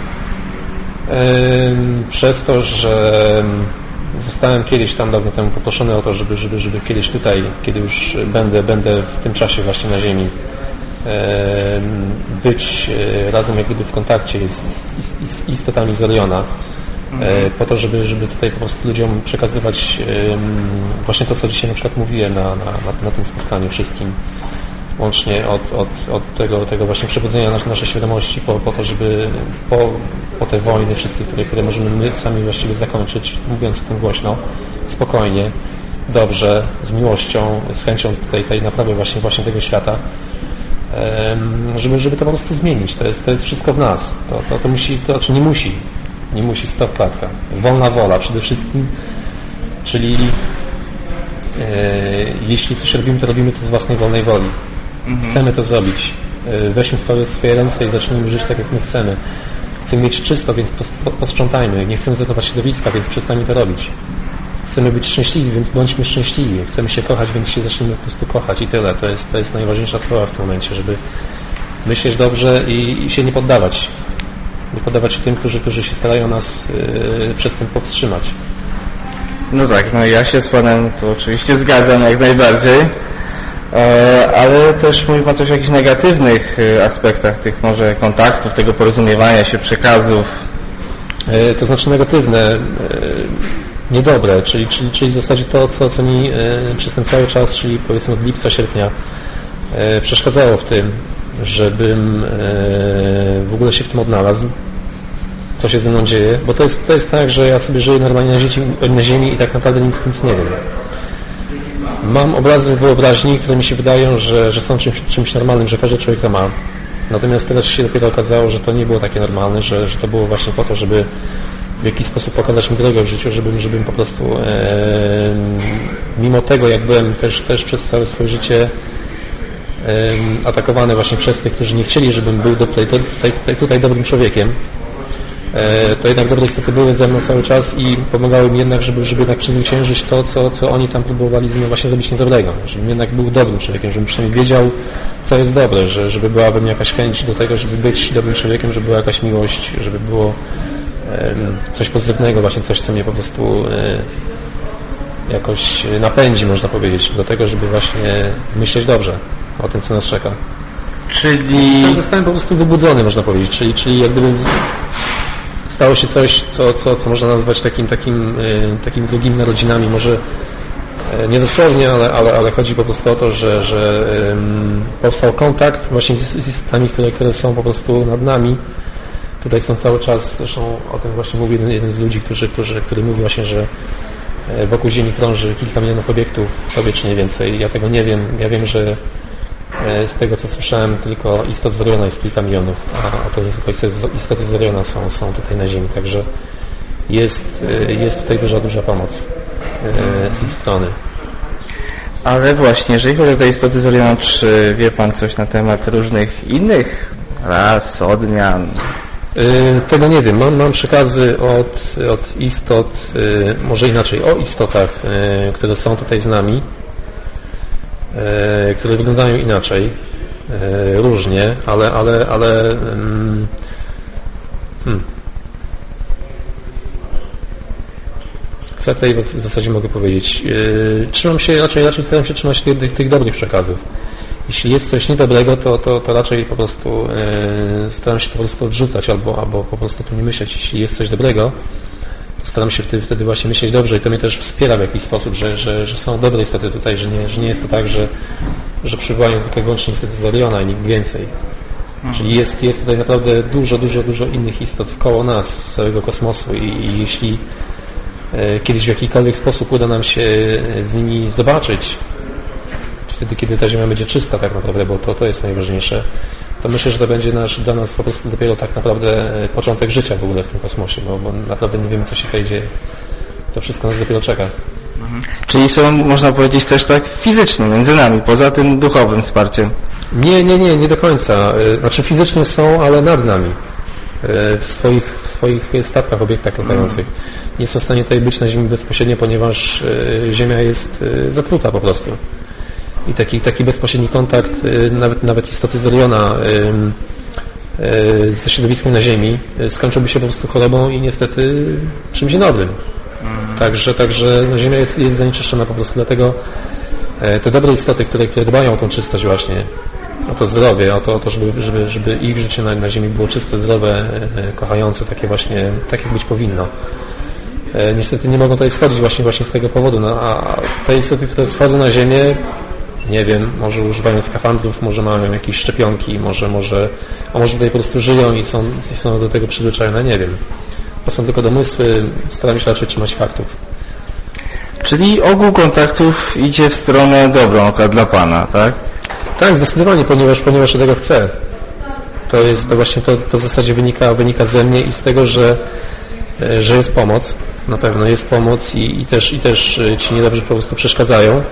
przez to, że zostałem kiedyś tam dawno temu poproszony o to, żeby kiedyś tutaj, kiedy już będę w tym czasie właśnie na ziemi, być razem jak gdyby w kontakcie z istotami z Oriona, po to, żeby tutaj po prostu ludziom przekazywać właśnie to, co dzisiaj na przykład mówiłem na tym spotkaniu wszystkim, łącznie od tego właśnie przebudzenia naszej świadomości po to, żeby po te wojny wszystkie, które możemy my sami właściwie zakończyć, mówiąc o tym głośno, spokojnie, dobrze, z miłością, z chęcią tej naprawy właśnie tego świata, żeby to po prostu zmienić. To jest wszystko w nas. To musi, czy nie musi, stop, klatka. Wolna wola przede wszystkim, czyli jeśli coś robimy, to robimy to z własnej wolnej woli. Chcemy to zrobić. Weźmy swoje ręce i zacznijmy żyć tak, jak my chcemy. Chcemy mieć czysto, więc posprzątajmy. Nie chcemy zratować środowiska, więc przestańmy to robić. Chcemy być szczęśliwi, więc bądźmy szczęśliwi. Chcemy się kochać, więc się zacznijmy po prostu kochać i tyle. To jest najważniejsza sprawa w tym momencie, żeby myśleć dobrze i się nie poddawać. Nie poddawać się tym, którzy się starają nas przed tym powstrzymać. No tak, ja się z Panem to oczywiście zgadzam jak najbardziej, ale też mówi Pan coś o jakichś negatywnych aspektach tych może kontaktów, tego porozumiewania się, przekazów. To znaczy negatywne, niedobre, czyli w zasadzie to, co mi przez ten cały czas, czyli powiedzmy od lipca, sierpnia przeszkadzało w tym, żebym w ogóle się w tym odnalazł, co się ze mną dzieje, bo to jest tak, że ja sobie żyję normalnie na ziemi i tak naprawdę nic nie wiem. Mam obrazy w wyobraźni, które mi się wydają, że są czymś normalnym, że każdy człowiek to ma. Natomiast teraz się dopiero okazało, że to nie było takie normalne, że to było właśnie po to, żeby w jakiś sposób pokazać mi drogę w życiu, żebym po prostu mimo tego, jak byłem też przez całe swoje życie atakowany właśnie przez tych, którzy nie chcieli, żebym był tutaj dobrym człowiekiem, to jednak dobre istoty były ze mną cały czas i pomagały mi jednak, żeby jednak przezwyciężyć to, co oni tam próbowali z mną właśnie zrobić niedobrego. Żebym jednak był dobrym człowiekiem, żebym przynajmniej wiedział, co jest dobre, żeby była we mnie jakaś chęć do tego, żeby być dobrym człowiekiem, żeby była jakaś miłość, żeby było coś pozytywnego, właśnie coś, co mnie po prostu jakoś napędzi, można powiedzieć, do tego, żeby właśnie myśleć dobrze o tym, co nas czeka. Czyli... Zostałem po prostu wybudzony, można powiedzieć, czyli jak gdyby stało się coś, co można nazwać takimi drugimi narodzinami, może nie dosłownie, ale chodzi po prostu o to, że powstał kontakt właśnie z istotami, które są po prostu nad nami. Tutaj są cały czas, zresztą o tym właśnie mówi jeden z ludzi, który mówi właśnie, że wokół Ziemi krąży kilka milionów obiektów, tobie czy nie więcej. Ja tego nie wiem. Ja wiem, że z tego, co słyszałem, tylko istot z Oriona jest kilka milionów, a to nie tylko istoty z Oriona są tutaj na Ziemi. Także jest tutaj duża pomoc z ich strony. Ale właśnie, jeżeli chodzi o te istoty z Oriona, czy wie Pan coś na temat różnych innych ras, odmian? Tego nie wiem. Mam przekazy od istot, może inaczej, o istotach, które są tutaj z nami, które wyglądają inaczej, różnie, ale co tutaj w zasadzie mogę powiedzieć? Raczej staram się trzymać tych dobrych przekazów. Jeśli jest coś niedobrego, to raczej po prostu staram się to po prostu odrzucać albo po prostu tu nie myśleć. Jeśli jest coś dobrego, to staram się wtedy właśnie myśleć dobrze i to mnie też wspiera w jakiś sposób, że są dobre istoty tutaj, że nie jest to tak, że przybywają tylko wyłącznie istoty z Oriona i nikt więcej. Czyli jest tutaj naprawdę dużo innych istot wkoło nas, z całego kosmosu i jeśli kiedyś w jakikolwiek sposób uda nam się z nimi zobaczyć, wtedy, kiedy ta Ziemia będzie czysta tak naprawdę, bo to jest najważniejsze, to myślę, że to będzie dla nas po prostu dopiero tak naprawdę początek życia w ogóle w tym kosmosie, bo naprawdę nie wiemy, co się tutaj dzieje. To wszystko nas dopiero czeka. Czyli są, można powiedzieć, też tak fizycznie między nami, poza tym duchowym wsparciem. Nie do końca. Znaczy fizycznie są, ale nad nami. W swoich statkach, obiektach latających. Nie są w stanie tutaj być na Ziemi bezpośrednio, ponieważ Ziemia jest zatruta po prostu. I taki bezpośredni kontakt, nawet istoty z Oriona ze środowiskiem na Ziemi skończyłby się po prostu chorobą i niestety czymś niedobrym. Także Ziemia jest zanieczyszczona po prostu, dlatego te dobre istoty, które dbają o tą czystość właśnie, o to zdrowie, o to żeby ich życie na Ziemi było czyste, zdrowe, kochające, takie właśnie, tak jak być powinno. Niestety nie mogą tutaj schodzić właśnie z tego powodu, a te istoty, które schodzą na Ziemię, nie wiem, może używają skafandrów, może mają jakieś szczepionki, może tutaj po prostu żyją i są do tego przyzwyczajone, nie wiem. To są tylko domysły, staram się raczej trzymać faktów. Czyli ogół kontaktów idzie w stronę dobrą, akurat dla Pana, tak? Tak, zdecydowanie, ponieważ tego chcę. To właśnie to w zasadzie wynika ze mnie i z tego, że jest pomoc. Na pewno jest pomoc i też ci niedobrzy po prostu przeszkadzają.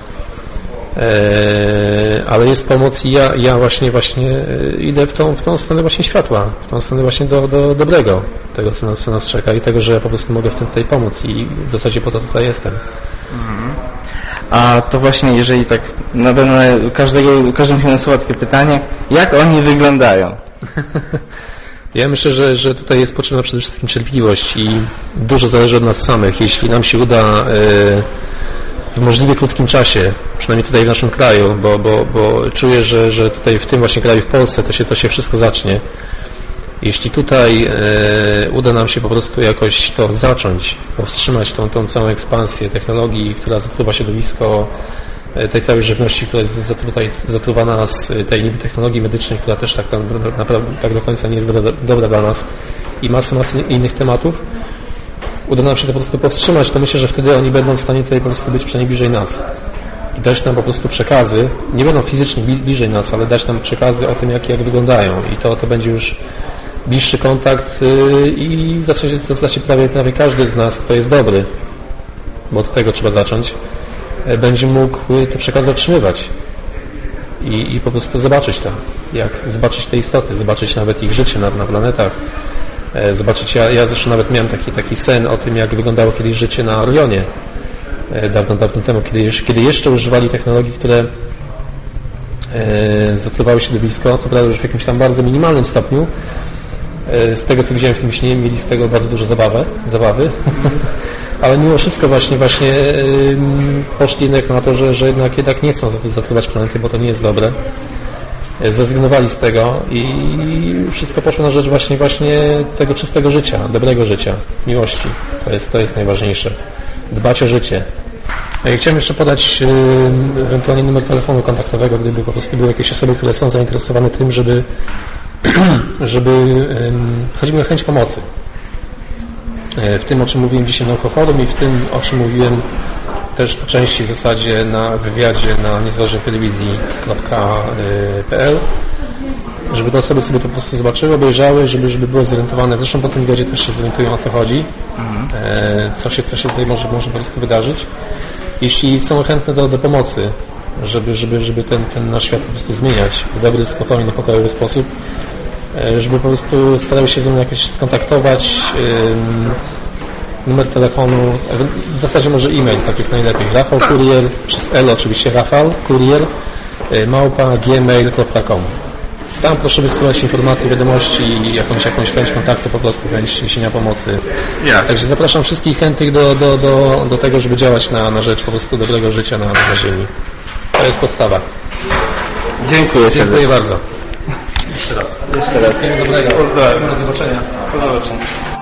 Ale jest pomoc i ja właśnie idę w tą stronę właśnie światła, w tą stronę właśnie do dobrego, tego co nas czeka i tego, że ja po prostu mogę w tym tutaj pomóc i w zasadzie po to tutaj jestem. A to właśnie, jeżeli tak na pewno każdym się nasuwa takie pytanie, jak oni wyglądają? Ja myślę, że tutaj jest potrzebna przede wszystkim cierpliwość i dużo zależy od nas samych. Jeśli nam się uda w możliwie krótkim czasie, przynajmniej tutaj w naszym kraju, bo czuję, że tutaj w tym właśnie kraju, w Polsce to się wszystko zacznie. Jeśli tutaj uda nam się po prostu jakoś to zacząć, powstrzymać tą całą ekspansję technologii, która zatruwa środowisko, tej całej żywności, która jest zatruwana z tej niby technologii medycznej, która też tak naprawdę tak do końca nie jest dobra dla nas i masy innych tematów, uda nam się to po prostu powstrzymać, to myślę, że wtedy oni będą w stanie tutaj po prostu być przynajmniej bliżej nas i dać nam po prostu przekazy, nie będą fizycznie bliżej nas, ale dać nam przekazy o tym, jak wyglądają i to będzie już bliższy kontakt i w zasadzie prawie każdy z nas, kto jest dobry, bo od tego trzeba zacząć, będzie mógł te przekazy otrzymywać i po prostu zobaczyć zobaczyć te istoty, zobaczyć nawet ich życie na planetach, zobaczyć, ja zresztą nawet miałem taki sen o tym, jak wyglądało kiedyś życie na Orionie dawno temu, kiedy jeszcze używali technologii, które zatruwały środowisko, co prawda już w jakimś tam bardzo minimalnym stopniu. Z tego, co widziałem w tym śnie, mieli z tego bardzo dużo zabawy. Ale mimo wszystko właśnie poszli jednak na to, że jednak nie chcą zatruwać planety, bo to nie jest dobre. Zrezygnowali z tego i wszystko poszło na rzecz właśnie tego czystego życia, dobrego życia, miłości. To jest najważniejsze. Dbać o życie. Ja chciałem jeszcze podać ewentualnie numer telefonu kontaktowego, gdyby po prostu były jakieś osoby, które są zainteresowane tym, żeby chodzi mi o chęć pomocy. W tym, o czym mówiłem dzisiaj na UFO-forum i w tym, o czym mówiłem też po części w zasadzie na wywiadzie na niezależnej telewizji.pl, żeby te osoby sobie to po prostu zobaczyły, obejrzały, żeby były zorientowane. Zresztą po tym wywiadzie też się zorientują, o co chodzi, co się tutaj może po prostu wydarzyć. Jeśli są chętne do pomocy, żeby ten nasz świat po prostu zmieniać w dobry, spokojny, pokojowy sposób, żeby po prostu starały się ze mną jakoś skontaktować, numer telefonu, w zasadzie może e-mail, tak jest najlepiej. Rafał Kurier, przez L oczywiście, Rafał Kurier, @gmail.com. Tam proszę wysyłać informacje, wiadomości i jakąś chęć kontaktu, po prostu chęć niesienia pomocy. Także zapraszam wszystkich chętnych do tego, żeby działać na rzecz po prostu dobrego życia na Ziemi. To jest podstawa. Dziękuję bardzo. Jeszcze raz. Wszystkiego dobrego. Pozdrawiam. Do zobaczenia. Do zobaczenia.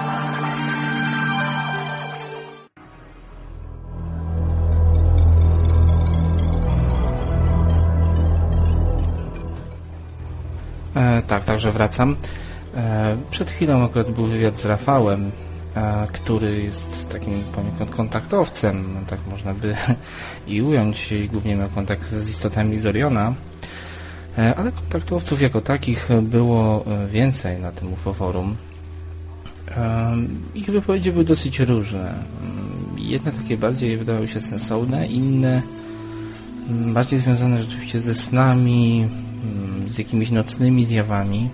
Także wracam. Przed chwilą akurat był wywiad z Rafałem, który jest takim poniekąd kontaktowcem, tak można by i ująć, i głównie miał kontakt z istotami z Oriona, ale kontaktowców jako takich było więcej na tym UFO-forum. Ich wypowiedzi były dosyć różne. Jedne takie bardziej wydawały się sensowne, inne bardziej związane rzeczywiście ze snami, z jakimiś nocnymi zjawami.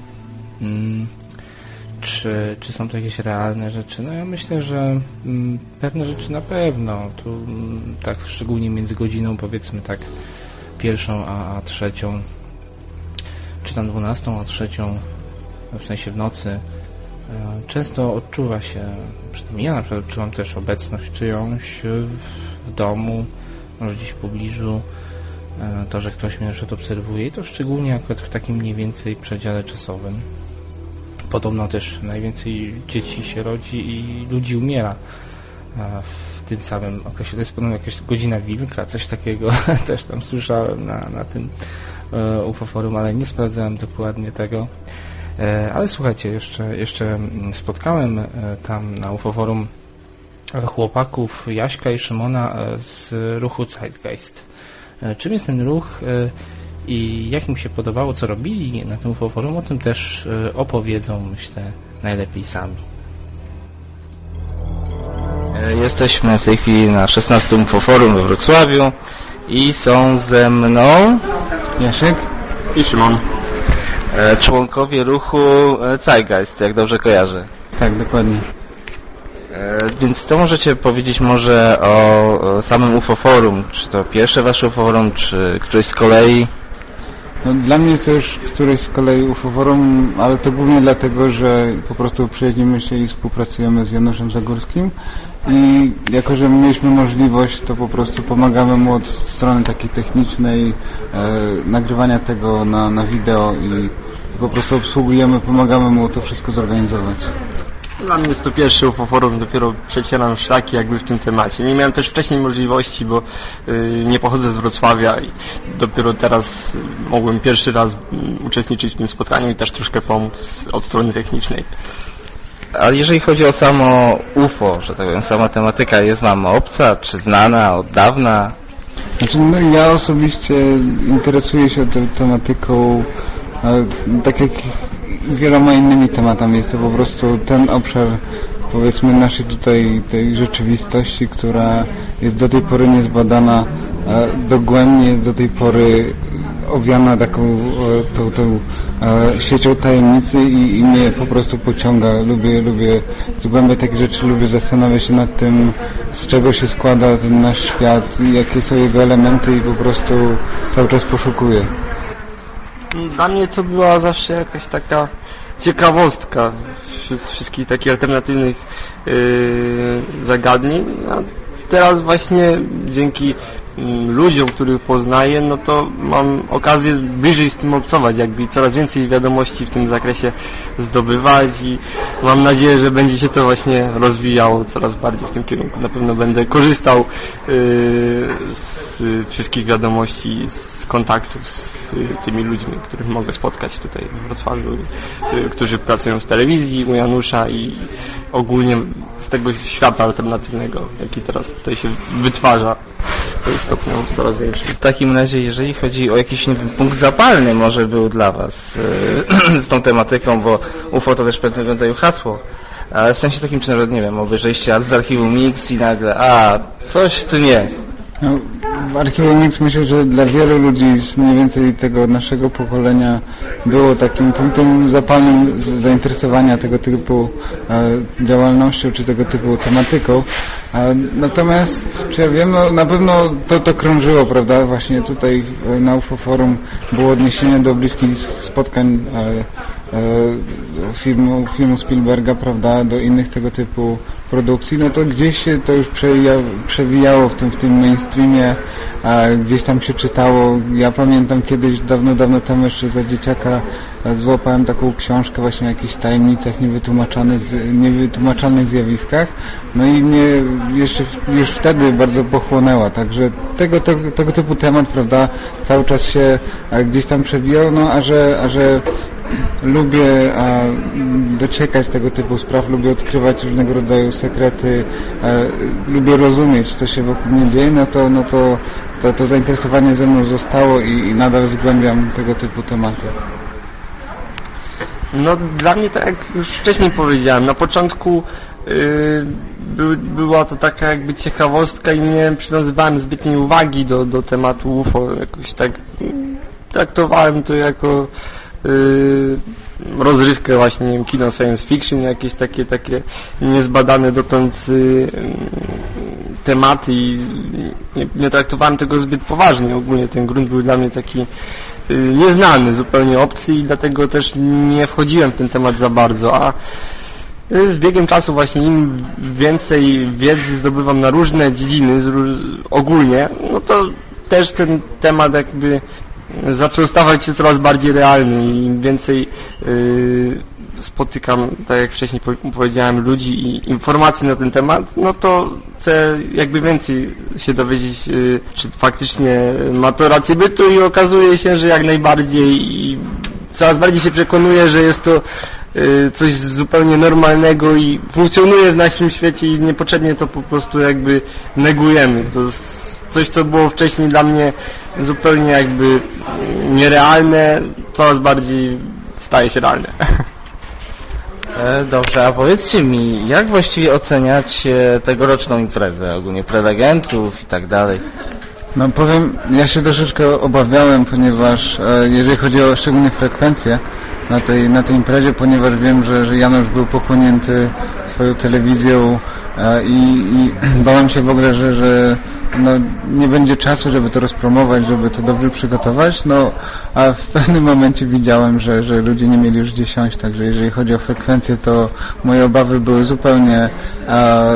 Czy są to jakieś realne rzeczy? No ja myślę, że pewne rzeczy na pewno. Tu tak szczególnie między godziną, powiedzmy tak, 1 a 3, czy tam 12 a 3, w sensie w nocy, często odczuwa się, przynajmniej ja na przykład odczuwam też obecność czyjąś w domu, może gdzieś w pobliżu, to, że ktoś mnie na przykład obserwuje i to szczególnie akurat w takim mniej więcej przedziale czasowym. Podobno też najwięcej dzieci się rodzi i ludzi umiera w tym samym okresie. To jest podobno jakaś godzina wilka, coś takiego też tam słyszałem na tym UFO-forum, ale nie sprawdzałem dokładnie tego. Ale słuchajcie, jeszcze spotkałem tam na UFO-forum chłopaków Jaśka i Szymona z ruchu Zeitgeist. Czym jest ten ruch i jak im się podobało, co robili na tym UFO-forum, o tym też opowiedzą, myślę, najlepiej sami. Jesteśmy w tej chwili na 16 UFO-forum we Wrocławiu i są ze mną Jasiek i Szymon, członkowie ruchu Zeitgeist, jak dobrze kojarzę. Tak, dokładnie. Więc to możecie powiedzieć może o samym UFO-forum. Czy to pierwsze wasze UFO-forum, czy któreś z kolei? No, dla mnie to już któreś z kolei UFO-forum, ale to głównie dlatego, że po prostu przyjaźnimy się i współpracujemy z Januszem Zagórskim i jako, że mieliśmy możliwość, to po prostu pomagamy mu od strony takiej technicznej, nagrywania tego na wideo i po prostu obsługujemy, pomagamy mu to wszystko zorganizować. Dla mnie jest to pierwszy UFO Forum, dopiero przecieram szlaki jakby w tym temacie. Nie miałem też wcześniej możliwości, bo nie pochodzę z Wrocławia i dopiero teraz mogłem pierwszy raz uczestniczyć w tym spotkaniu i też troszkę pomóc od strony technicznej. Ale jeżeli chodzi o samo UFO, że tak powiem, sama tematyka jest wam obca, czy znana od dawna? Znaczy, no, ja osobiście interesuję się tą tematyką, tak jak wieloma innymi tematami. Jest to po prostu ten obszar, powiedzmy, naszej tutaj tej rzeczywistości, która jest do tej pory niezbadana dogłębnie, jest do tej pory owiana taką tą siecią tajemnicy i mnie po prostu pociąga. Lubię zgłębiać takie rzeczy, lubię zastanawiać się nad tym, z czego się składa ten nasz świat i jakie są jego elementy i po prostu cały czas poszukuję. Dla mnie to była zawsze jakaś taka ciekawostka wśród wszystkich takich alternatywnych zagadnień. A teraz właśnie dzięki ludziom, których poznaję, no to mam okazję bliżej z tym obcować, jakby i coraz więcej wiadomości w tym zakresie zdobywać i mam nadzieję, że będzie się to właśnie rozwijało coraz bardziej w tym kierunku. Na pewno będę korzystał z wszystkich wiadomości, z kontaktów z tymi ludźmi, których mogę spotkać tutaj w Wrocławiu, którzy pracują w telewizji, u Janusza i ogólnie z tego świata alternatywnego, jaki teraz tutaj się wytwarza. To jest stopniowo coraz większy. W takim razie, jeżeli chodzi o jakiś punkt zapalny, może był dla was z tą tematyką, bo UFO to też pewnego rodzaju hasło, ale w sensie takim, czy nawet, nie wiem, obejrzeliście z archiwum Mix i nagle, coś w tym jest. No, w Archiwum Mix myślę, że dla wielu ludzi z mniej więcej tego naszego pokolenia było takim punktem zapalnym zainteresowania tego typu działalnością, czy tego typu tematyką. Natomiast, czy ja wiem, no, na pewno to krążyło, prawda, właśnie tutaj na UFO Forum było odniesienie do bliskich spotkań filmu Spielberga, prawda, do innych tego typu produkcji, no to gdzieś się to już przewijało w tym mainstreamie, gdzieś tam się czytało. Ja pamiętam kiedyś, dawno temu jeszcze za dzieciaka złapałem taką książkę właśnie o jakichś tajemnicach niewytłumaczalnych zjawiskach, no i mnie już wtedy bardzo pochłonęła, także tego typu temat, prawda, cały czas się gdzieś tam przewijał, no a że lubię dociekać tego typu spraw, lubię odkrywać różnego rodzaju sekrety, lubię rozumieć, co się wokół mnie dzieje, no to zainteresowanie ze mną zostało i nadal zgłębiam tego typu tematy. No dla mnie, tak jak już wcześniej powiedziałem, na początku była to taka jakby ciekawostka i nie przywiązywałem zbytniej uwagi do tematu UFO, jakoś tak traktowałem to jako rozrywkę właśnie, nie wiem, kino science fiction, jakieś takie niezbadane dotąd tematy i nie traktowałem tego zbyt poważnie. Ogólnie ten grunt był dla mnie taki nieznany, zupełnie obcy i dlatego też nie wchodziłem w ten temat za bardzo, a z biegiem czasu właśnie im więcej wiedzy zdobywam na różne dziedziny ogólnie, no to też ten temat jakby zaczął stawać się coraz bardziej realny i im więcej spotykam, tak jak wcześniej powiedziałem, ludzi i informacji na ten temat, no to chcę jakby więcej się dowiedzieć, czy faktycznie ma to rację bytu i okazuje się, że jak najbardziej i coraz bardziej się przekonuję, że jest to coś zupełnie normalnego i funkcjonuje w naszym świecie i niepotrzebnie to po prostu jakby negujemy. To jest coś, co było wcześniej dla mnie zupełnie jakby nierealne, coraz bardziej staje się realne. Dobrze, a powiedzcie mi, jak właściwie oceniać tegoroczną imprezę, ogólnie prelegentów i tak dalej? No powiem, ja się troszeczkę obawiałem, ponieważ jeżeli chodzi o szczególnie frekwencję na tej imprezie, ponieważ wiem, że Janusz był pochłonięty swoją telewizją i bałem się w ogóle, że no, nie będzie czasu, żeby to rozpromować, żeby to dobrze przygotować, no a w pewnym momencie widziałem, że ludzie nie mieli już gdzie siąść, także jeżeli chodzi o frekwencję, to moje obawy były zupełnie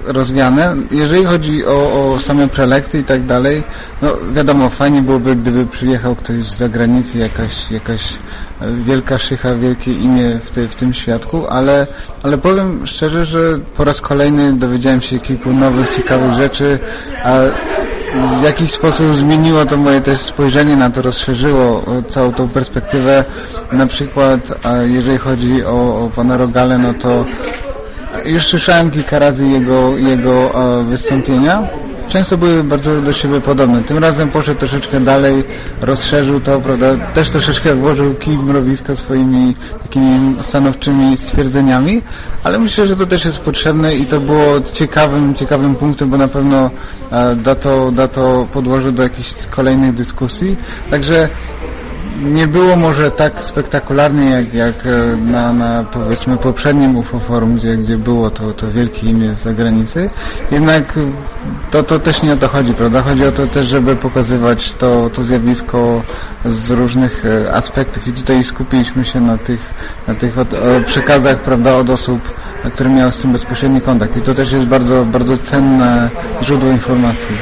rozwiane. Jeżeli chodzi o same prelekcje i tak dalej, no wiadomo, fajnie byłoby, gdyby przyjechał ktoś z zagranicy, jakaś wielka szycha, wielkie imię w tym świadku, ale powiem szczerze, że po raz kolejny dowiedziałem się kilku nowych, ciekawych rzeczy, a w jakiś sposób zmieniło to moje też spojrzenie na to, rozszerzyło całą tą perspektywę. Na przykład, jeżeli chodzi o pana Rogalę, no to już słyszałem kilka razy jego wystąpienia. Często były bardzo do siebie podobne. Tym razem poszedł troszeczkę dalej, rozszerzył to, prawda, też troszeczkę włożył kij w mrowisko swoimi takimi stanowczymi stwierdzeniami, ale myślę, że to też jest potrzebne i to było ciekawym punktem, bo na pewno da to podłoże do jakichś kolejnych dyskusji. Także nie było może tak spektakularnie jak na powiedzmy poprzednim UFO Forum, gdzie było to wielkie imię z zagranicy. Jednak to też nie o to chodzi, prawda? Chodzi o to też, żeby pokazywać to zjawisko z różnych aspektów i tutaj skupiliśmy się na tych przekazach, prawda, od osób, które miały z tym bezpośredni kontakt. I to też jest bardzo, bardzo cenne źródło informacji.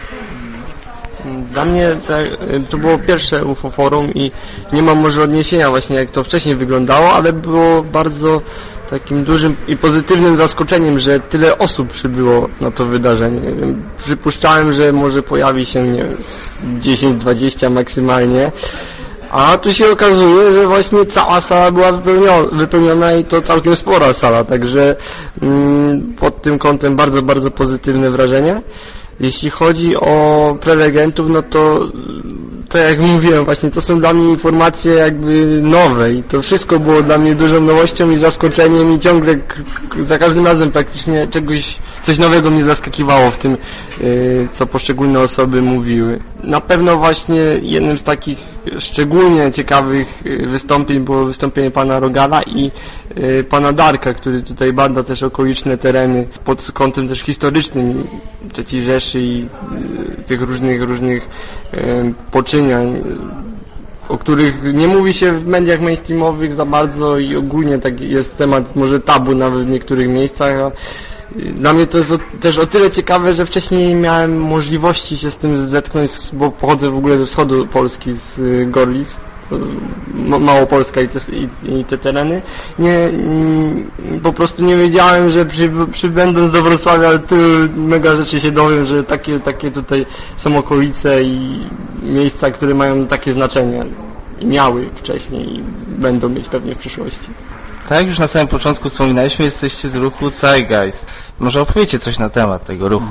Dla mnie to było pierwsze UFO Forum i nie mam może odniesienia właśnie jak to wcześniej wyglądało, ale było bardzo takim dużym i pozytywnym zaskoczeniem, że tyle osób przybyło na to wydarzenie. Przypuszczałem, że może pojawi się, nie wiem, 10-20 maksymalnie, a tu się okazuje, że właśnie cała sala była wypełniona i to całkiem spora sala, także pod tym kątem bardzo, bardzo pozytywne wrażenie. Jeśli chodzi o prelegentów, no to jak mówiłem właśnie, to są dla mnie informacje jakby nowe i to wszystko było dla mnie dużą nowością i zaskoczeniem i ciągle za każdym razem praktycznie coś nowego mnie zaskakiwało w tym, co poszczególne osoby mówiły. Na pewno właśnie jednym z takich szczególnie ciekawych wystąpień było wystąpienie pana Rogala i pana Darka, który tutaj bada też okoliczne tereny pod kątem też historycznym III Rzeszy i tych różnych poczynań, o których nie mówi się w mediach mainstreamowych za bardzo i ogólnie tak jest temat może tabu nawet w niektórych miejscach. Dla mnie to jest też o tyle ciekawe, że wcześniej miałem możliwości się z tym zetknąć, bo pochodzę w ogóle ze wschodu Polski, z Gorlic, Małopolska i te tereny. Po prostu nie wiedziałem, że przybędąc do Wrocławia tylu mega rzeczy się dowiem, że takie tutaj są okolice i miejsca, które mają takie znaczenie i miały wcześniej i będą mieć pewnie w przyszłości. Tak jak już na samym początku wspominaliśmy, jesteście z ruchu Zeitgeist. Może opowiecie coś na temat tego ruchu?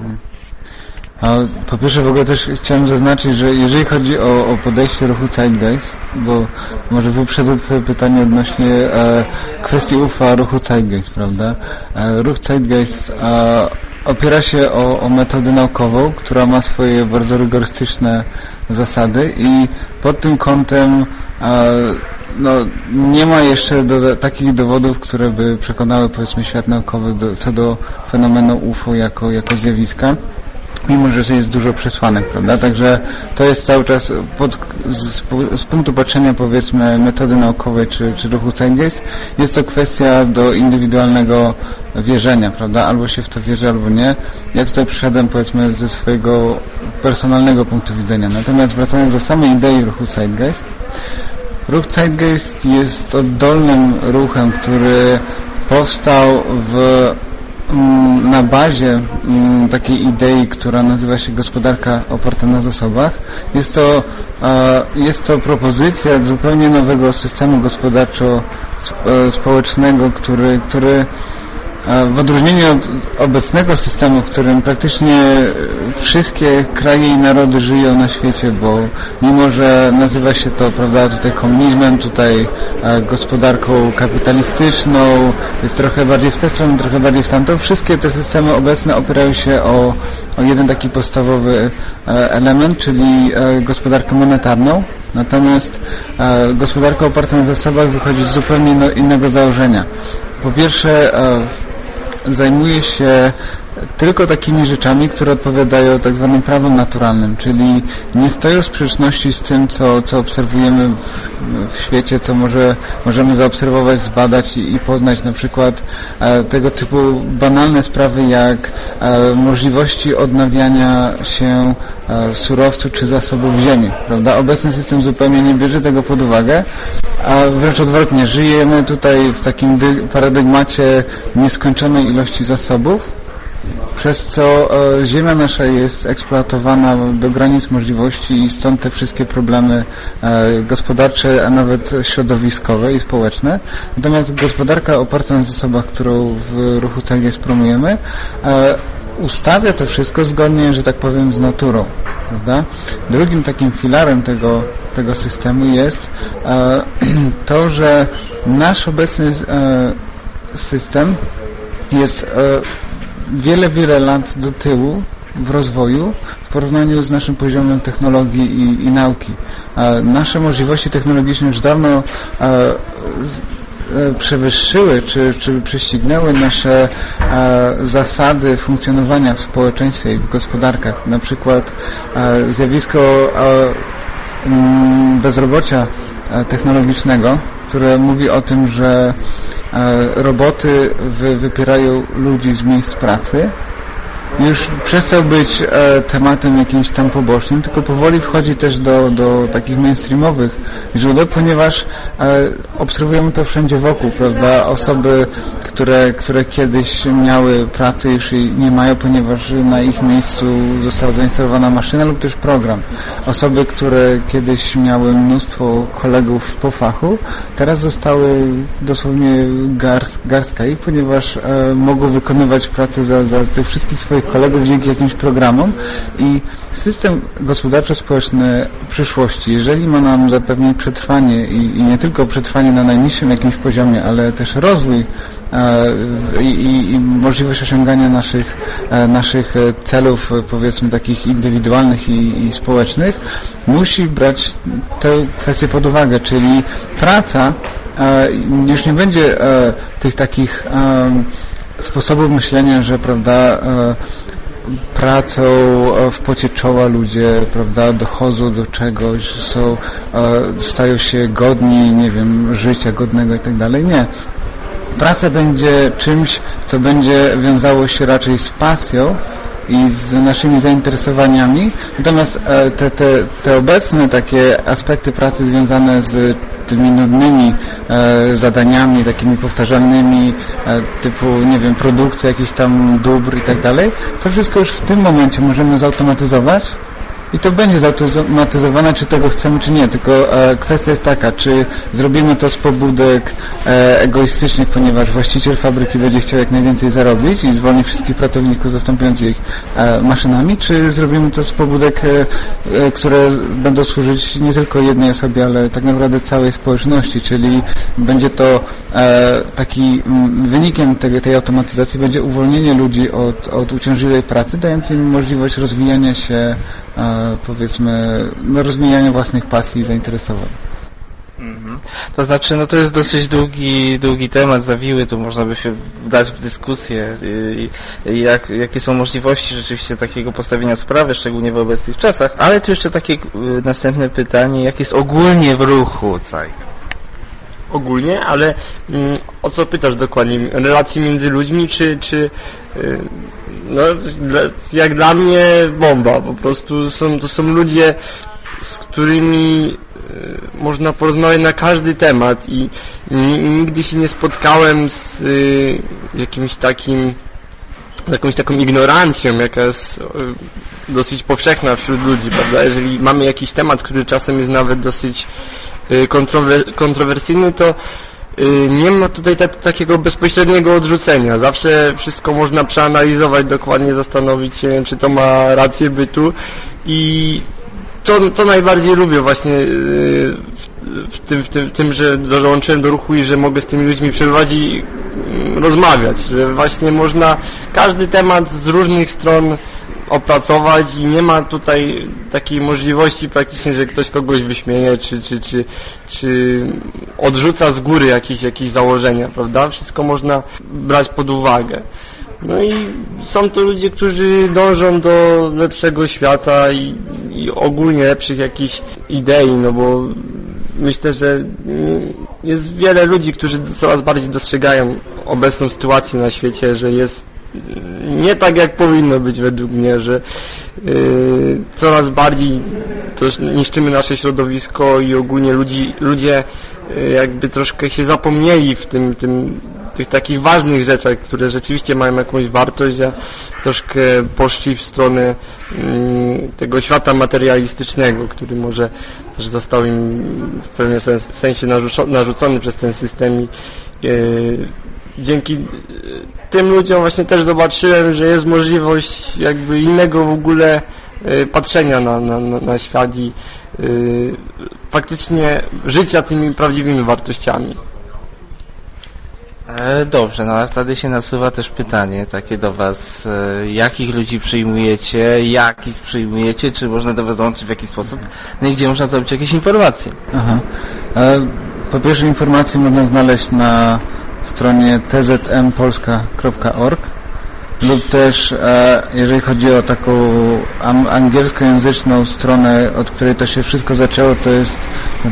Po pierwsze w ogóle też chciałem zaznaczyć, że jeżeli chodzi o podejście ruchu Zeitgeist, bo może wyprzedzę twoje pytanie odnośnie kwestii UFO ruchu Zeitgeist, prawda? Ruch Zeitgeist opiera się o metodę naukową, która ma swoje bardzo rygorystyczne zasady i pod tym kątem nie ma jeszcze takich dowodów, które by przekonały, powiedzmy, świat naukowy co do fenomenu UFO jako zjawiska, mimo że jest dużo przesłanek, prawda? Także to jest cały czas z punktu patrzenia, powiedzmy, metody naukowej czy ruchu Zeitgeist, jest to kwestia do indywidualnego wierzenia, prawda? Albo się w to wierzy, albo nie. Ja tutaj przyszedłem, powiedzmy, ze swojego personalnego punktu widzenia. Natomiast wracając do samej idei ruchu Zeitgeist, ruch Zeitgeist jest oddolnym ruchem, który powstał na bazie takiej idei, która nazywa się gospodarka oparta na zasobach. Jest to propozycja zupełnie nowego systemu gospodarczo-społecznego, który w odróżnieniu od obecnego systemu, w którym praktycznie wszystkie kraje i narody żyją na świecie, bo mimo, że nazywa się to, prawda, tutaj komunizmem, tutaj gospodarką kapitalistyczną, jest trochę bardziej w tę stronę, trochę bardziej w tamtą, wszystkie te systemy obecne opierają się o jeden taki podstawowy element, czyli gospodarkę monetarną. Natomiast gospodarka oparta na zasobach wychodzi z zupełnie innego założenia. Po pierwsze, zajmuje się tylko takimi rzeczami, które odpowiadają tak zwanym prawom naturalnym, czyli nie stoją w sprzeczności z tym, co obserwujemy w świecie, co możemy zaobserwować, zbadać i poznać, na przykład tego typu banalne sprawy jak możliwości odnawiania się surowców czy zasobów ziemi, prawda? Obecny system zupełnie nie bierze tego pod uwagę, a wręcz odwrotnie, żyjemy tutaj w takim paradygmacie nieskończonej ilości zasobów, przez co ziemia nasza jest eksploatowana do granic możliwości i stąd te wszystkie problemy gospodarcze, a nawet środowiskowe i społeczne. Natomiast gospodarka oparta na zasobach, którą w ruchu CLGS promujemy, ustawia to wszystko zgodnie, że tak powiem, z naturą, prawda? Drugim takim filarem tego systemu jest to, że nasz obecny system jest wiele lat do tyłu w rozwoju w porównaniu z naszym poziomem technologii i nauki. Nasze możliwości technologiczne już dawno przewyższyły czy prześcignęły nasze zasady funkcjonowania w społeczeństwie i w gospodarkach. Na przykład zjawisko bezrobocia technologicznego, które mówi o tym, że roboty wypierają ludzi z miejsc pracy, już przestał być tematem jakimś tam pobocznym, tylko powoli wchodzi też do takich mainstreamowych źródeł, ponieważ obserwujemy to wszędzie wokół, prawda? Osoby, które kiedyś miały pracę, już jej nie mają, ponieważ na ich miejscu została zainstalowana maszyna lub też program. Osoby, które kiedyś miały mnóstwo kolegów po fachu, teraz zostały dosłownie garstka ich, ponieważ mogą wykonywać pracę za tych wszystkich swoich kolegów dzięki jakimś programom i system gospodarczo-społeczny przyszłości, jeżeli ma nam zapewnić przetrwanie i nie tylko przetrwanie na najniższym jakimś poziomie, ale też rozwój i możliwość osiągania naszych celów, powiedzmy takich indywidualnych i społecznych, musi brać tę kwestię pod uwagę, czyli praca już nie będzie tych takich sposobów myślenia, że prawda, pracą w pocie czoła ludzie, prawda, dochodzą do czegoś, stają się godni, nie wiem, życia godnego i tak dalej. Nie. Praca będzie czymś, co będzie wiązało się raczej z pasją i z naszymi zainteresowaniami. Natomiast te obecne takie aspekty pracy związane z tymi nudnymi zadaniami, takimi powtarzalnymi, typu, nie wiem, produkcja jakichś tam dóbr i tak dalej, to wszystko już w tym momencie możemy zautomatyzować i to będzie zautomatyzowane, czy tego chcemy, czy nie. Tylko kwestia jest taka, czy zrobimy to z pobudek egoistycznych, ponieważ właściciel fabryki będzie chciał jak najwięcej zarobić i zwolni wszystkich pracowników, zastąpiąc ich maszynami, czy zrobimy to z pobudek, które będą służyć nie tylko jednej osobie, ale tak naprawdę całej społeczności, czyli będzie to taki wynikiem tej automatyzacji będzie uwolnienie ludzi od uciążliwej pracy, dając im możliwość rozwijania się, powiedzmy, rozwijania własnych pasji i zainteresowań. To znaczy, no to jest dosyć długi temat, zawiły, tu można by się wdać w dyskusję jakie są możliwości rzeczywiście takiego postawienia sprawy, szczególnie w obecnych czasach, ale tu jeszcze takie następne pytanie, jak jest ogólnie w ruchu CAI? Ogólnie, ale o co pytasz dokładnie? Relacje między ludźmi, czy no, jak dla mnie bomba, po prostu to są ludzie, z którymi można porozmawiać na każdy temat i nigdy się nie spotkałem z jakąś taką ignorancją, jaka jest dosyć powszechna wśród ludzi, prawda? Jeżeli mamy jakiś temat, który czasem jest nawet dosyć kontrowersyjny, to nie ma tutaj takiego bezpośredniego odrzucenia. Zawsze wszystko można przeanalizować, dokładnie zastanowić się, czy to ma rację bytu i to najbardziej lubię właśnie w tym, że dołączyłem do ruchu i że mogę z tymi ludźmi przebywać i rozmawiać, że właśnie można każdy temat z różnych stron opracować i nie ma tutaj takiej możliwości praktycznie, że ktoś kogoś wyśmieje, czy odrzuca z góry jakieś założenia, prawda? Wszystko można brać pod uwagę. No i są to ludzie, którzy dążą do lepszego świata i ogólnie lepszych jakichś idei, no bo myślę, że jest wiele ludzi, którzy coraz bardziej dostrzegają obecną sytuację na świecie, że jest nie tak, jak powinno być według mnie, że coraz bardziej to niszczymy nasze środowisko i ogólnie ludzie jakby troszkę się zapomnieli w tych takich ważnych rzeczach, które rzeczywiście mają jakąś wartość, a troszkę poszli w stronę tego świata materialistycznego, który może też został im w pewnym sensie narzucony przez ten system i dzięki tym ludziom właśnie też zobaczyłem, że jest możliwość jakby innego w ogóle patrzenia na świat i faktycznie życia tymi prawdziwymi wartościami. Dobrze, no ale wtedy się nasuwa też pytanie takie do Was, jakich ludzi przyjmujecie, czy można do Was dołączyć w jakiś sposób, no i gdzie można zdobyć jakieś informacje? Aha. Po pierwsze informacje można znaleźć na stronie tzmpolska.org lub też jeżeli chodzi o taką angielskojęzyczną stronę, od której to się wszystko zaczęło, to jest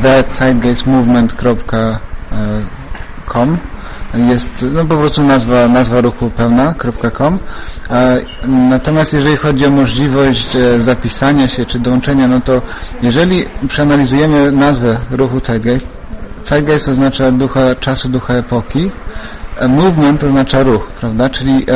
thezeitgeistmovement.com. Jest po prostu nazwa ruchu pełna.com. Natomiast jeżeli chodzi o możliwość zapisania się czy dołączenia, no to jeżeli przeanalizujemy nazwę ruchu Zeitgeist oznacza ducha czasu, ducha epoki, movement oznacza ruch, prawda? Czyli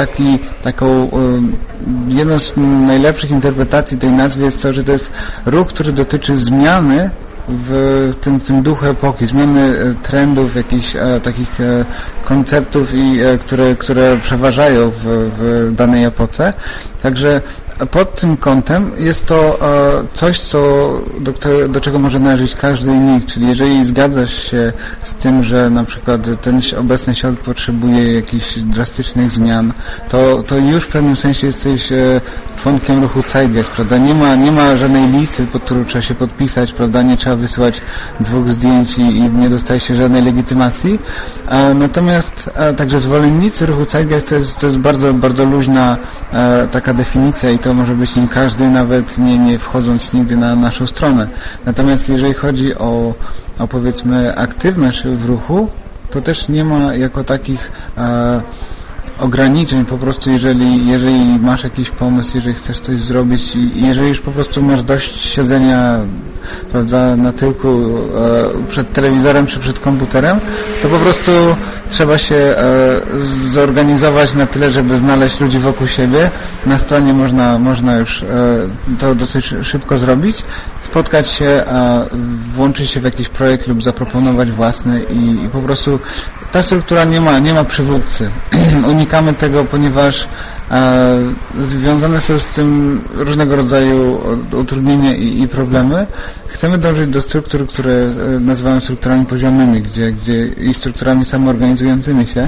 jedną z najlepszych interpretacji tej nazwy jest to, że to jest ruch, który dotyczy zmiany w tym duchu epoki, zmiany trendów, jakichś takich konceptów, które przeważają w danej epoce. Także pod tym kątem jest to coś, do czego może należeć każdy nikt, czyli jeżeli zgadzasz się z tym, że na przykład ten obecny świat potrzebuje jakichś drastycznych zmian, to już w pewnym sensie jesteś członkiem ruchu Zeitgeist, prawda? Nie ma żadnej listy, pod którą trzeba się podpisać, prawda? Nie trzeba wysyłać 2 zdjęć i nie dostaje się żadnej legitymacji. Natomiast także zwolennicy ruchu Zeitgeist to jest bardzo, bardzo luźna taka definicja i to może być nim każdy, nawet nie wchodząc nigdy na naszą stronę. Natomiast jeżeli chodzi o powiedzmy aktywność w ruchu, to też nie ma jako takich ograniczeń. Po prostu jeżeli masz jakiś pomysł, jeżeli chcesz coś zrobić i jeżeli już po prostu masz dość siedzenia, prawda, na tyłku przed telewizorem czy przed komputerem, to po prostu trzeba się zorganizować na tyle, żeby znaleźć ludzi wokół siebie. Na stronie można już to dosyć szybko zrobić, spotkać się, włączyć się w jakiś projekt lub zaproponować własny i po prostu ta struktura nie ma przywódcy. Unikamy tego, ponieważ związane są z tym różnego rodzaju utrudnienia i problemy. Chcemy dążyć do struktur, które nazywamy strukturami poziomymi, gdzie i strukturami samoorganizującymi się.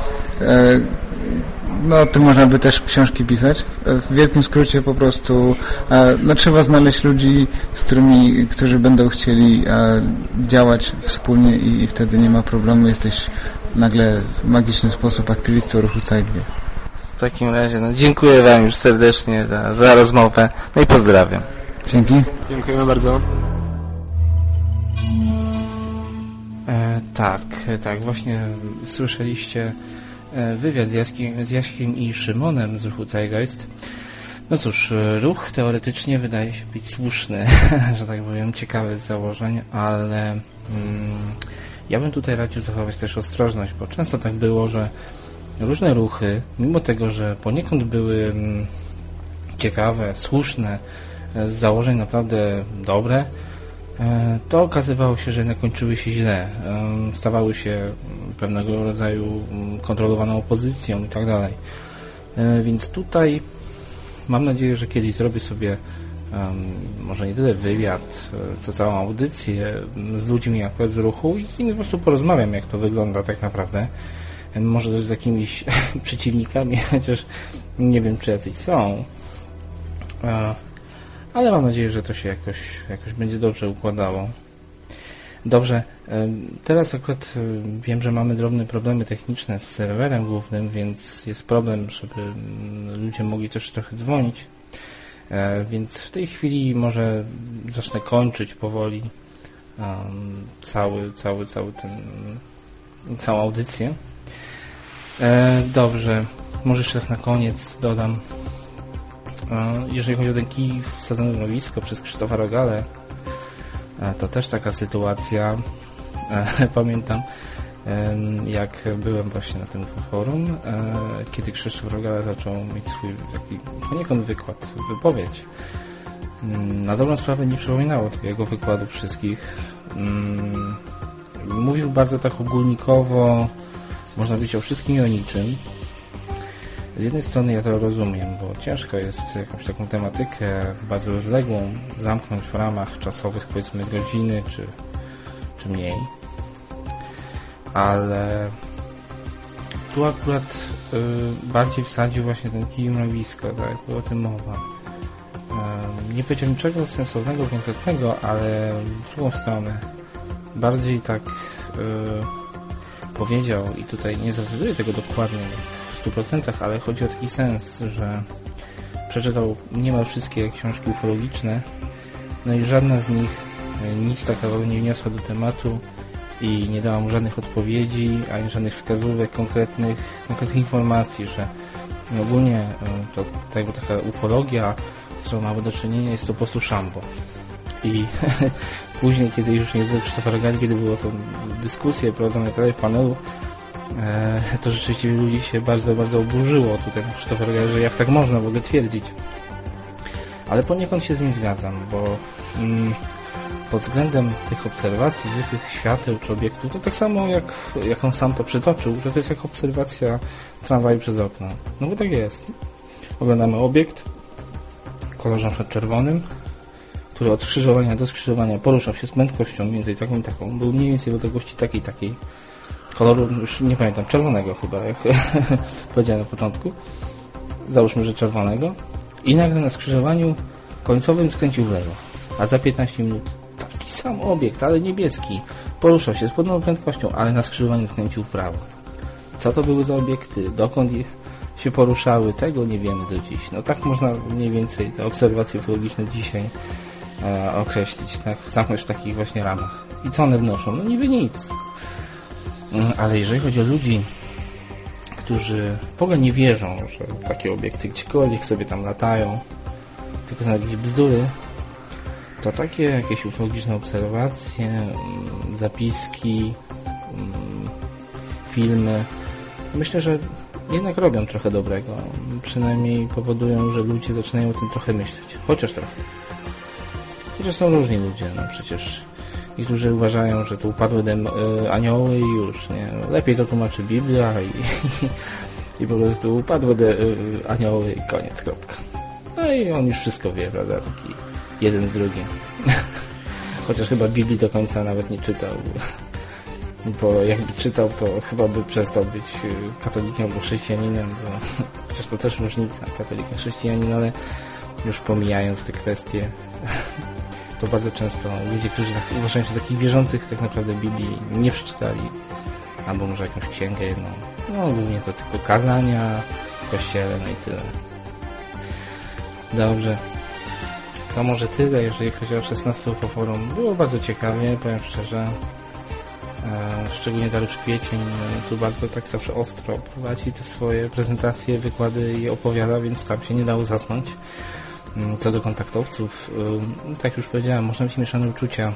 No, o tym można by też książki pisać. W wielkim skrócie po prostu trzeba znaleźć ludzi, którzy będą chcieli działać wspólnie i wtedy nie ma problemu. Jesteś nagle w magiczny sposób aktywistą ruchu Zeitgeist. W takim razie dziękuję Wam już serdecznie za rozmowę, no i pozdrawiam. Dzięki. Dziękujemy bardzo. Tak, właśnie słyszeliście wywiad z Jaśkiem i Szymonem z ruchu Zeitgeist. No cóż, ruch teoretycznie wydaje się być słuszny, że tak powiem, ciekawy z założeń, ale ja bym tutaj radził zachować też ostrożność, bo często tak było, że różne ruchy, mimo tego, że poniekąd były ciekawe, słuszne, z założeń naprawdę dobre, to okazywało się, że one kończyły się źle, stawały się pewnego rodzaju kontrolowaną opozycją i tak dalej. Więc tutaj mam nadzieję, że kiedyś zrobię sobie może nie tyle wywiad, co całą audycję z ludźmi akurat z ruchu i z nimi po prostu porozmawiam, jak to wygląda tak naprawdę. Może też z jakimiś przeciwnikami, chociaż nie wiem, czy jacyś są. Ale mam nadzieję, że to się jakoś będzie dobrze układało. Dobrze, teraz akurat wiem, że mamy drobne problemy techniczne z serwerem głównym, więc jest problem, żeby ludzie mogli też trochę dzwonić, więc w tej chwili może zacznę kończyć powoli całą audycję. Dobrze, może jeszcze tak na koniec dodam, jeżeli chodzi o ten kij wsadzony w mrowisko przez Krzysztofa Rogalę, to też taka sytuacja. Pamiętam, jak byłem właśnie na tym forum, kiedy Krzysztof Rogala zaczął mieć swój taki poniekąd wykład, wypowiedź. Na dobrą sprawę nie przypominało tych jego wykładów wszystkich. Mówił bardzo tak ogólnikowo, można powiedzieć o wszystkim i o niczym. Z jednej strony ja to rozumiem, bo ciężko jest jakąś taką tematykę bardzo rozległą zamknąć w ramach czasowych, powiedzmy godziny czy mniej. Ale tu akurat bardziej wsadził właśnie ten kij w mrowisko, tak jak było o tym mowa. Nie powiedział niczego sensownego, konkretnego, ale w drugą stronę bardziej tak powiedział, i tutaj nie zrecytuję tego dokładnie w 100%, ale chodzi o taki sens, że przeczytał niemal wszystkie książki ufologiczne, no i żadna z nich nic takiego nie wniosła do tematu i nie dała mu żadnych odpowiedzi, ani żadnych wskazówek, konkretnych informacji, że ogólnie to taka ufologia, z którą mamy do czynienia, jest to po prostu szambo. I później, kiedy już nie było Krzysztofa Rogali, kiedy było to dyskusje prowadzone tutaj w panelu, to rzeczywiście ludzi się bardzo, bardzo oburzyło tutaj na Krzysztofa Rogali, że jak tak można w ogóle twierdzić. Ale poniekąd się z nim zgadzam, bo pod względem tych obserwacji zwykłych świateł czy obiektów, to tak samo jak on sam to przytoczył, że to jest jak obserwacja tramwaju przez okno. No bo tak jest. Oglądamy obiekt w kolorze np. czerwonym, który od skrzyżowania do skrzyżowania poruszał się z prędkością między taką i taką. Był mniej więcej w odległości takiej. Koloru, już nie pamiętam, czerwonego chyba, jak powiedziałem na początku. Załóżmy, że czerwonego. I nagle na skrzyżowaniu końcowym skręcił w lewo. A za 15 minut taki sam obiekt, ale niebieski, poruszał się z podobną prędkością, ale na skrzyżowaniu skręcił w prawo. Co to były za obiekty? Dokąd się poruszały? Tego nie wiemy do dziś. No tak można mniej więcej te obserwacje ufologiczne dzisiaj określić, tak? Zamknąć w takich właśnie ramach. I co one wnoszą? No niby nic. Ale jeżeli chodzi o ludzi, którzy w ogóle nie wierzą, że takie obiekty gdziekolwiek sobie tam latają, tylko są jakieś bzdury, to takie jakieś ufologiczne obserwacje, zapiski, filmy, myślę, że jednak robią trochę dobrego. Przynajmniej powodują, że ludzie zaczynają o tym trochę myśleć. Chociaż trochę. Chociaż są różni ludzie, no przecież niektórzy uważają, że to upadły anioły i już, nie? Lepiej to tłumaczy Biblia i po prostu upadły anioły i koniec, kropka. No i on już wszystko wie, prawda? Taki jeden z drugim. Chociaż chyba Biblii do końca nawet nie czytał, bo jakby czytał, to chyba by przestał być katolikiem albo chrześcijaninem, bo chociaż to też różnica, katolik a chrześcijanin, ale już pomijając te kwestie, to bardzo często ludzie, którzy uważają się takich wierzących, tak naprawdę Biblii nie przeczytali, albo może jakąś księgę jedną. No głównie to tylko kazania w kościele, no i tyle. Dobrze. To może tyle, jeżeli chodzi o 16 UFO-forum. Było bardzo ciekawie, powiem szczerze. Szczególnie Dariusz Kwiecień tu bardzo tak zawsze ostro prowadzi te swoje prezentacje, wykłady i opowiada, więc tam się nie dało zasnąć. Co do kontaktowców, tak już powiedziałem, można mieć mieszane uczucia.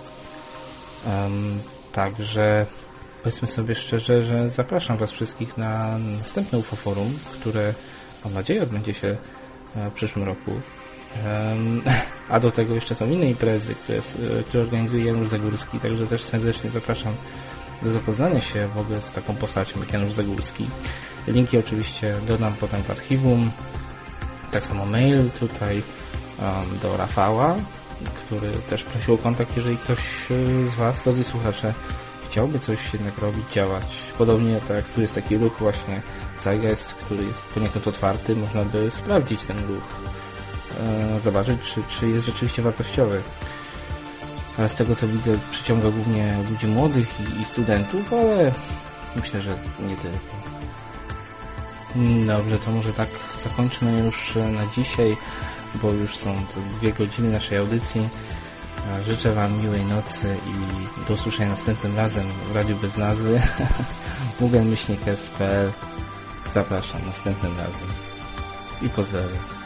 Także powiedzmy sobie szczerze, że zapraszam Was wszystkich na następne UFO-forum, które mam nadzieję odbędzie się w przyszłym roku. A do tego jeszcze są inne imprezy, które organizuje Janusz Zagórski, także też serdecznie zapraszam do zapoznania się w ogóle z taką postacią jak Janusz Zagórski. Linki oczywiście dodam potem w archiwum. Tak samo mail tutaj do Rafała, który też prosił o kontakt, jeżeli ktoś z Was, drodzy słuchacze, chciałby coś jednak robić, działać. Podobnie tak, tu jest taki ruch właśnie Zeitgeist, który jest poniekąd otwarty, można by sprawdzić ten ruch, zobaczyć, czy jest rzeczywiście wartościowy. ale z tego co widzę przyciąga głównie ludzi młodych i studentów, ale myślę, że nie tylko. Dobrze, to może tak zakończmy już na dzisiaj, bo już są to 2 godziny naszej audycji. Życzę Wam miłej nocy i do usłyszenia następnym razem w Radiu Bez Nazwy. Mugen-SPL. Zapraszam następnym razem i pozdrawiam.